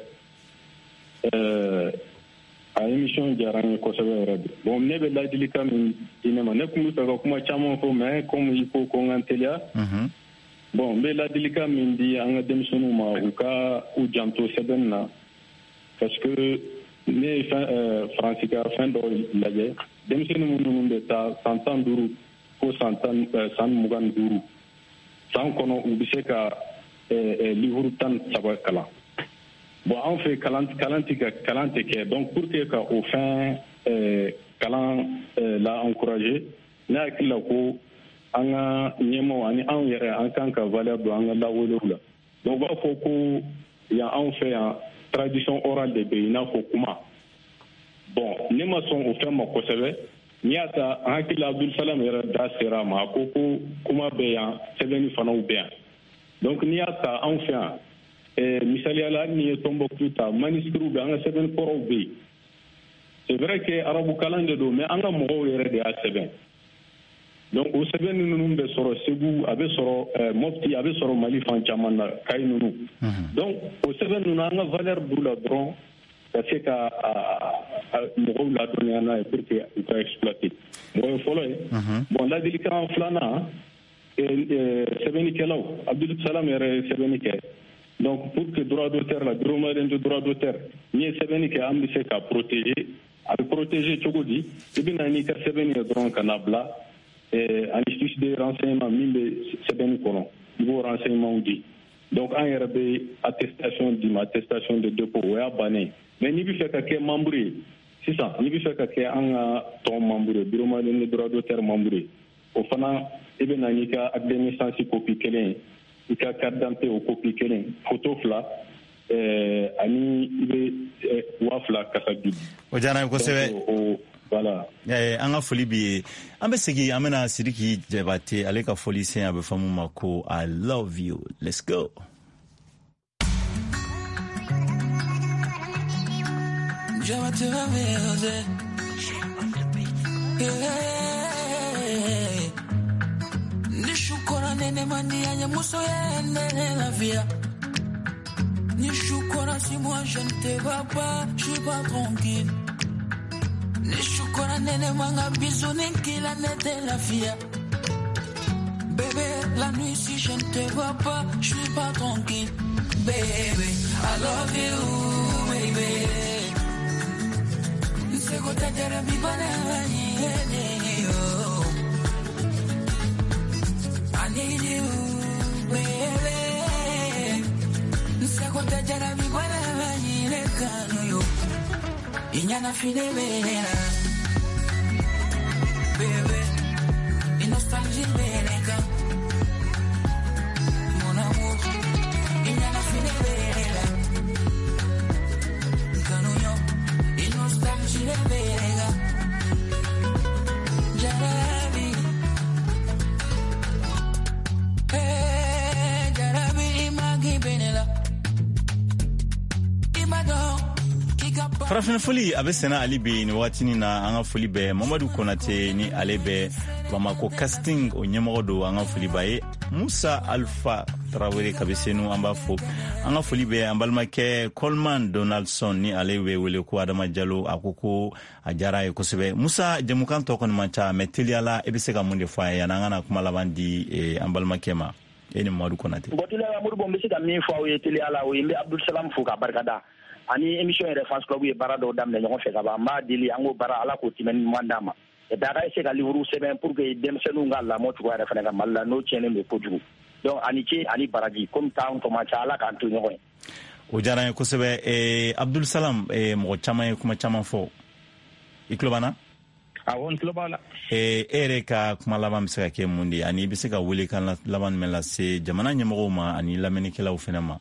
a émission diyara n ye kosɛbɛ yɛrɛ de bon ne bɛ ladilikan min di ne ma ne tun bɛ fɛ ka kuma caman fɔ mais comme i ko ko n ka n teliya bon n bɛ ladilikan min di an ka denmisɛnninw ma u ka u janto sɛbɛnni na parce que ne ye faransi ka fɛn dɔ lajɛ denmisɛnnin minnu bɛ taa san 15 ko san 25 san kɔnɔ u bɛ se ka livre 17 kalan bon an fɛ kalan tɛ kɛ donc pour que ka o fɛn kalan la encourager ne hakili la ko an ka ɲɛmɔgɔ ani anw yɛrɛ an kan ka valeur don an ka lawalew la donc u b'a fɔ ko yan anw fɛ yan tradition orale de bɛ yen i n'a fɔ kuma bon ne ma sɔn o fɛn ma kosɛbɛ n'i y'a ta an hakili la Abdul Salam yɛrɛ da sera a ma a ko kuma bɛ yan sɛbɛnni fanaw bɛ yan donc n'i y'a ta anw fɛ yan misaliyala hali n'i ye Tombouctou ta manuscrits bɛ an ka sɛbɛnni kɔrɔw bɛ yen c'est vrai que arabu kalan de don mais an ka mɔgɔw yɛrɛ de y'a sɛbɛn donc o sɛbɛnni ninnu bɛ sɔrɔ Segu a bɛ sɔrɔ Mopti a bɛ sɔrɔ Mali fan caman na Kayi ninnu donc o sɛbɛn ninnu an ka valeur b'u la dɔrɔn ka se ka mɔgɔw ladɔnniya n'a ye pour que u ka exploiter mɔgɔ ye fɔlɔ ye bon ladilikan filanan sɛbɛnnikɛlaw Abdul Salam yɛrɛ ye sɛbɛnni kɛ donc pour que droit d'auteur la bureau malien de droit d'auteur n'i ye sɛbɛnni kɛ an bɛ se ka protéger a bɛ protéger cogo di i bɛ na n'i ka sɛbɛnni ye dɔrɔn ka na bila ani fiche de renseignement min bɛ sɛbɛnni kɔnɔ i b'o renseignement di donc an yɛrɛ bɛ attestation d'i ma attestation de dépôt o y'a bannen mais n'i bɛ fɛ ka kɛ membre ye sisan n'i bɛ fɛ ka kɛ an ka tɔn membre ye bureau malien de droit d'auteur membre ye o fana i bɛ na n'i ka acte de naissance copie kelen ye i ka carte d'identité o copie kelen photo fila ani i bɛ 2000 kasa bi. o diyara n ye kosɛbɛ. Voilà. An ka foli bi ye an bɛ segin an bɛna Sidiki Jabate ale ka foli sen a bɛ fɔ mun ma ko I love you let's go. Jabate va verde. Ni shukura nene mandi anya muso yene la via. Ni shukura si moi je ne te vois pas, je suis pas tranquille. Ni shukura nene manga bisou ni kila nete la via. La nuit si je ne te vois pas, je suis pas tranquille. Baby, I love you, baby. Se gota jara bi banani, I need you, baby. Se gota jara bi banani, lekanu yo. Inyana fine venena, baby. Nostalgie venena, mon amour. Inyana fine venena, kanu yo. Nostalgie venena, jarabi, jarabi magi benela, imado. Farafina foli a bɛ sɛnɛ ali bi ni waatini na an ka foli bɛ Mamadu Konate ni ale bɛ Bamako casting o ɲɛmɔgɔ do an ka foli b'a ye Musa Alpha Traoré kabisenu an b'a fɔ an ka foli bɛ an balimakɛ Coleman Donaldson ni ale bɛ wele ko Adama Jalo a ko a diyara ye kosɛbɛ Musa jamukan tɔ kɔni man ca mais teliyala e bɛ se ka mun de fɔ a ye yanni an kana kuma laban di an balimakɛ ma e ni Mamadu Konate. Teliyala Modibo n bɛ se ka min fɔ aw ye teliyala o ye n bɛ Abdul Salam fo ka barikada ani émission yɛrɛ fans club ye baara dɔw daminɛ ɲɔgɔn fɛ ka ban n b'a deli an k'o baara ala k'o timɛ ɲuman d'a ma daga se ka livre sɛbɛn pour que denmisɛnninw ka lamɔ cogoya yɛrɛ fana ka Mali la n'o tiɲɛnen bɛ kojugu donc ani ce ani baraji comme temps tɔma ca ala k'an to ɲɔgɔn ye. O diyara n ye kosɛbɛ Abdul Salam mɔgɔ caman ye kuma caman fɔ i tulo b'an na. Awɔ n tulo b'a la. E yɛrɛ ka kuma laban bɛ se ka kɛ mun de ye ani i bɛ se ka welekan laban jumɛn lase jamana ɲɛmɔgɔw ma ani lamɛnnikɛlaw fana ma.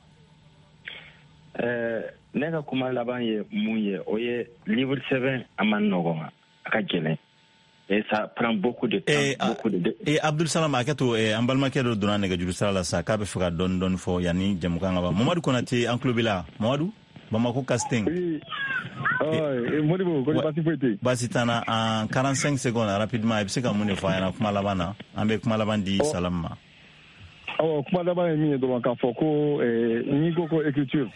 Ne ka kuma laban ye mun ye o ye livre sɛbɛn a man nɔgɔn a ka gɛlɛn et ça prend beaucoup de temps Abdul Salam a kɛ to an balimakɛ dɔ donna nɛgɛjuru sira la sa k'a bɛ fɛ ka dɔɔni dɔɔni fɔ yanni jamukan ka ban Mamadu Konate an tulo b'i la Mamadu Bamako casting Modibo ko basi foyi tɛ basi t'an na en 45 secondes rapidement i bɛ se ka mun de fɔ a ɲɛna kuma laban na an bɛ kuma laban di Salam ma. Awɔ kuma laban ye min ye dɔrɔn k'a fɔ ko n'i ko écriture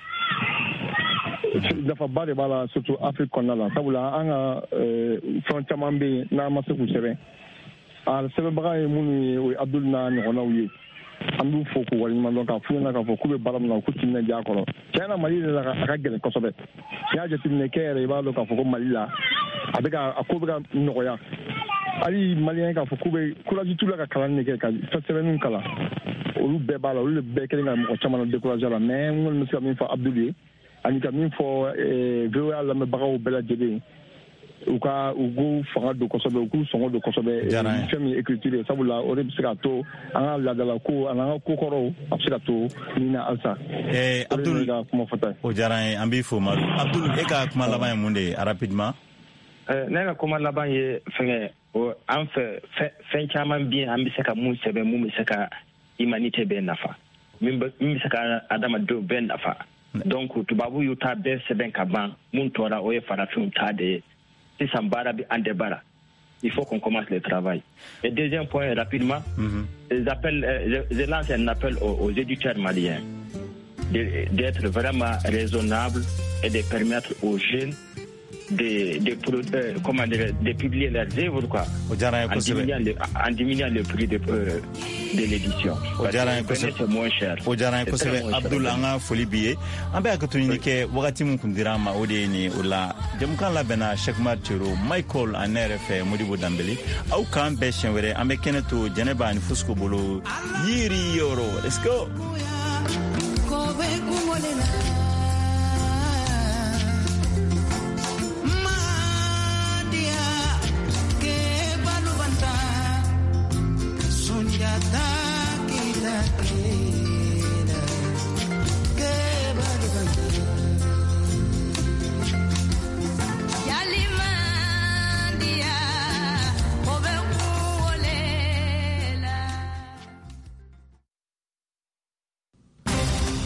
nafaba de b'a la surtout Afrique kɔnɔna la sabula an ka fɛn caman bɛ yen n'an ma se k'u sɛbɛn a sɛbɛnbaga ye minnu ye o ye Abdul n'a ɲɔgɔnnaw ye an b'u fo k'u waleɲuman dɔn k'a f'u ɲɛna k'a fɔ k'u bɛ baara min na k'u timinadiya a kɔrɔ tiɲɛ na Mali de la a ka gɛlɛn kosɛbɛ n'i y'a jateminɛ kɛ yɛrɛ i b'a dɔn k'a fɔ ko Mali la a ko bɛ ka nɔgɔya hali Maliyɛn k'a fɔ k'u bɛ courage t'u la ka kalan de kɛ ka fɛn sɛbɛnninw kalan olu bɛɛ b'a la olu de bɛɛ kɛlen ka mɔgɔ caman décourager la mais n kɔni bɛ se ka min fɔ Abdul ye ani ka min fɔ VOA lamɛnbagaw bɛɛ lajɛlen u k'u fanga don kosɛbɛ u k'u sɔngɔ don kosɛbɛ fɛn min ye écriture ye sabula o de bɛ se ka to an ka laadala ko ani an ka kokɔrɔw a bɛ se ka to nin na halisa. Abdul o diyara n ye an b'i fo Madu Abdul e ka kuma laban ye mun de ye rapidement. Ne ka kuma laban ye fɛngɛ an fɛ fɛn caman bɛ yen an bɛ se ka mun sɛbɛn mun bɛ se ka humanité bɛɛ nafa min bɛ se ka adamadenw bɛɛ nafa. Donc tubabu y'u ta bɛɛ sɛbɛn ka ban mun tora o ye farafinw ta de ye sisan baara bi an de baara il faut qu'on commence le travail. Et deuxième point rapidement je lance un appel aux éditeurs maliens d'être vraiment raisonnables et de permettre aux jeunes de publier leurs œuvres quoi en diminuant le prix de l'édition. C'est moins cher. O diyara n ye kosɛbɛ Abdul an ka foli b'i ye an bɛ hakɛto ɲini kɛ wagati min kun dira an ma o de ye nin o la jamukan labɛnna Cheikhmar Tero Michael a ne yɛrɛ fɛ Modibo Danbele aw k'an bɛɛ siɲɛ wɛrɛ an bɛ kɛnɛ to Jɛnɛba ani Fusco bolo yiri yɔrɔ let's go.